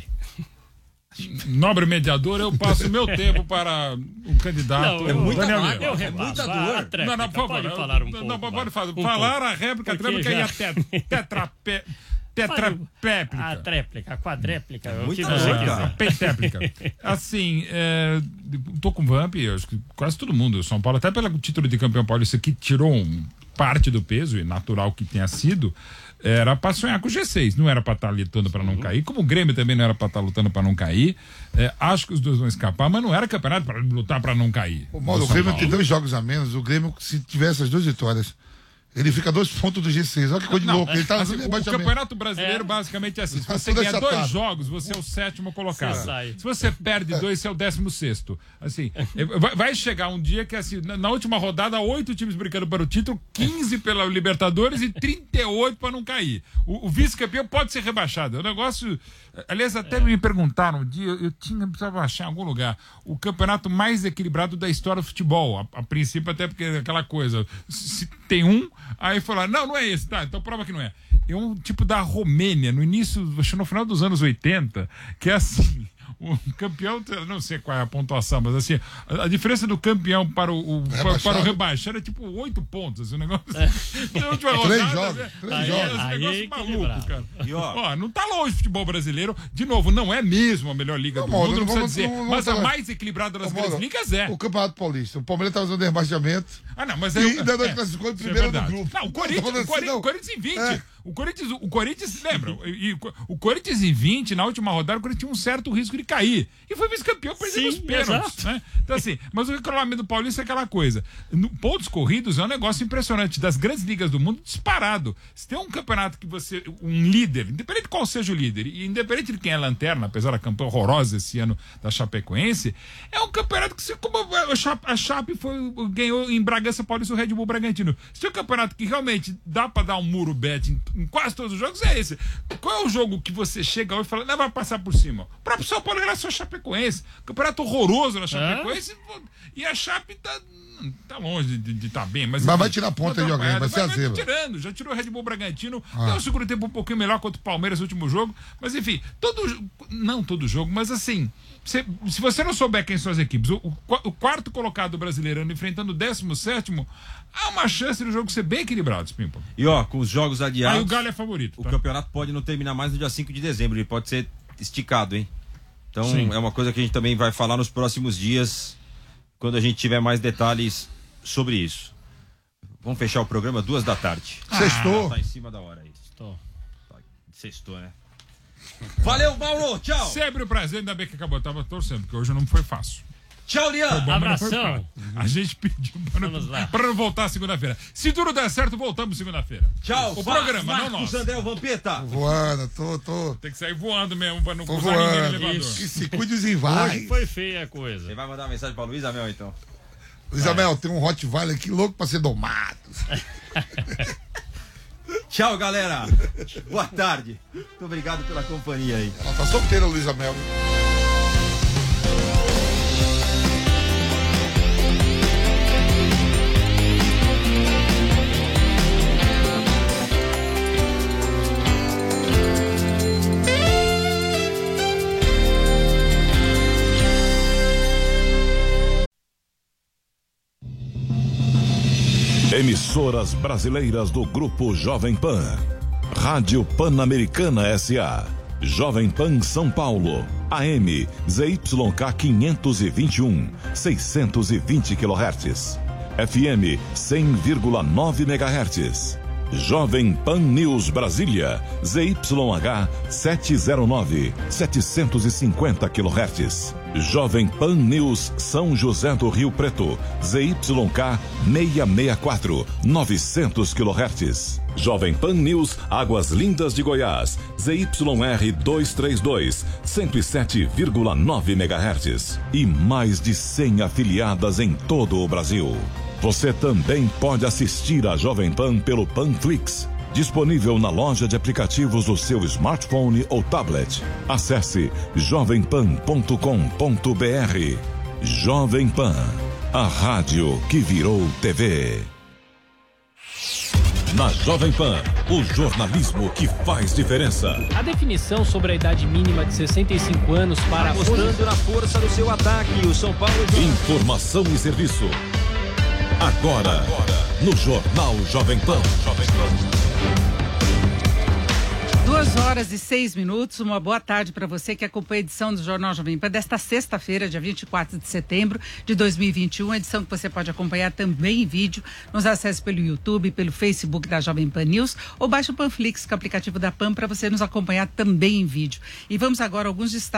Nobre mediador, eu passo meu tempo para o candidato Não, eu- Daniel muita Lima. mágoa. Eu É repasso. muita A- dor. a tréplica, Não, não, por favor. pode eu- falar um não, pouco. não, vai. pode falar. Um falar pouco. a réplica, a Porque tréplica e a já- te- tetrape- tetrapéplica. A tréplica, a quadréplica, o que muita você dor, quiser. cara. Pentéplica. Assim, é, tô com o Vamp, eu acho que quase todo mundo. O São Paulo, até pelo título de campeão paulista, que tirou um, parte do peso, e natural que tenha sido, era pra sonhar com o G seis, não era pra estar lutando pra não cair. Como o Grêmio também não era pra estar lutando pra não cair. É, acho que os dois vão escapar, mas não era campeonato pra lutar pra não cair. O Mauro, do o São Grêmio Paulo. tem dois jogos a menos. O Grêmio, se tiver essas duas vitórias, ele fica dois pontos do G seis. Olha que coisa de Não, louco. Ele tá assim, no o rebaixamento. Campeonato Brasileiro É. basicamente é assim. Se Tá você tudo ganha achatado. dois jogos, você é o sétimo colocado. Você sai. Se você perde dois, você é o décimo sexto. Assim, é, vai, vai chegar um dia que assim, na, na última rodada, oito times brincando para o título, quinze pela Libertadores e trinta e oito para não cair. O, o vice-campeão pode ser rebaixado. É um negócio. Aliás, até me perguntaram um dia, eu tinha precisava achar em algum lugar o campeonato mais equilibrado da história do futebol. A, a princípio, até porque é aquela coisa. Se tem um, aí falaram, não, não é esse, tá? Então prova que não é. É um tipo da Romênia, no início, acho que no final dos anos oitenta, que é assim. O campeão, eu não sei qual é a pontuação, mas assim, a, a diferença do campeão para o, o para, para o rebaixado é tipo oito pontos, esse negócio. Na última Três rodada, jogos, é- três é jogos. esse Aí negócio é maluco, equilibrado. cara. E, ó, Ó, não tá longe o futebol brasileiro. De novo, não é mesmo a melhor liga Não, do Mauro, mundo, não não precisa vamos- dizer. não vamos Mas a falar. mais equilibrada das Ô, grandes Mauro, ligas é. O Campeonato Paulista. O Palmeiras tá usando rebaixamento. Ah, não, mas E aí. ainda não é, classificou em isso é primeiro do verdade. grupo. Não, o Corinthians, Tô falando o Corinthians, assim, o Corinthians em vinte. É. O Corinthians, o Corinthians, lembra? E, e, o Corinthians em vinte, na última rodada, o Corinthians tinha um certo risco de cair. E foi vice-campeão perdendo Sim, os pênaltis. exato. Né? Então, assim, mas o reclamamento do Paulista é aquela coisa. No, pontos corridos é um negócio impressionante. Das grandes ligas do mundo, disparado. Se tem um campeonato que você. Um líder, independente de qual seja o líder, e independente de quem é a lanterna, apesar da campanha horrorosa esse ano da Chapecoense, é um campeonato que, se, como a Chape, a Chape foi, ganhou em Bragança Paulista o Red Bull Bragantino. Se tem um campeonato que realmente dá pra dar um muro bet em, em quase todos os jogos, é esse. Qual é o jogo que você chega hoje e fala, não, vai passar por cima? O próprio São Paulo em relação a Chapecoense. Campeonato horroroso na Chapecoense. E a Chape tá, tá longe de estar tá bem. Mas, Mas enfim, vai tirar ponta tá de alguém, vai ser a vai zebra. tirando. Já tirou o Red Bull Bragantino. Ah. Deu um segundo tempo um pouquinho melhor contra o Palmeiras no último jogo. Mas enfim, todo jo- não todo jogo, mas assim, se, se você não souber quem são as equipes, o, o, o quarto colocado brasileiro enfrentando o décimo sétimo, há uma chance do jogo ser bem equilibrado, Pimpa. E ó, com os jogos adiados, Aí o Galo é favorito. o Tá? campeonato pode não terminar mais no dia cinco de dezembro, ele pode ser esticado, hein? Então Sim. é uma coisa que a gente também vai falar nos próximos dias quando a gente tiver mais detalhes sobre isso. Vamos fechar o programa duas da tarde. Sextou. Ah, tá em cima da hora aí. Estou. Tá, sextou, né? Valeu, Mauro. Tchau. Sempre o prazer, ainda bem que acabou. Eu tava torcendo, porque hoje não foi fácil. Tchau, Lian. Foi bom, mas não foi Abração. fácil. A gente pediu para Vamos lá. não, para não voltar segunda-feira. Se tudo der certo, voltamos segunda-feira. Tchau. O Faz, programa, não Marcos nós. André Vampeta. Voando, tô, tô, Tem que sair voando mesmo para não tô cruzar ninguém no voando. elevador. Que se cuide os invais. Hoje foi feia a coisa. Você vai mandar uma mensagem pra Luísa Mel, então? Luiz Amel, tem um Rottweiler aqui louco pra ser domado. Tchau, galera. Boa tarde. Muito obrigado pela companhia aí. Ela tá solteira, Luiz Amel. Emissoras brasileiras do Grupo Jovem Pan. Rádio Pan-Americana S A. Jovem Pan São Paulo. A M Z Y K quinhentos e vinte e um, seiscentos e vinte quilohertz. F M cem vírgula nove megahertz. Jovem Pan News Brasília. Z Y H setecentos e nove, setecentos e cinquenta quilohertz. Jovem Pan News São José do Rio Preto, Z Y K seiscentos e sessenta e quatro, novecentos quilohertz. Jovem Pan News Águas Lindas de Goiás, Z Y R duzentos e trinta e dois, cento e sete vírgula nove megahertz. E mais de cem afiliadas em todo o Brasil. Você também pode assistir a Jovem Pan pelo Panflix. Disponível na loja de aplicativos do seu smartphone ou tablet. Acesse jovem pan ponto com ponto b r. Jovem Pan, a rádio que virou T V. Na Jovem Pan, o jornalismo que faz diferença. A definição sobre a idade mínima de sessenta e cinco anos para... Apostando na força do seu ataque, o São Paulo... Informação e serviço. Agora, no Jornal Jovem Pan. Jovem Pan. Duas horas e seis minutos, uma boa tarde para você que acompanha a edição do Jornal Jovem Pan desta sexta-feira, dia vinte e quatro de setembro de dois mil e vinte e um, edição que você pode acompanhar também em vídeo, nos acesse pelo YouTube, pelo Facebook da Jovem Pan News ou baixe o Panflix, que é o aplicativo da Pan, para você nos acompanhar também em vídeo. E vamos agora a alguns destaques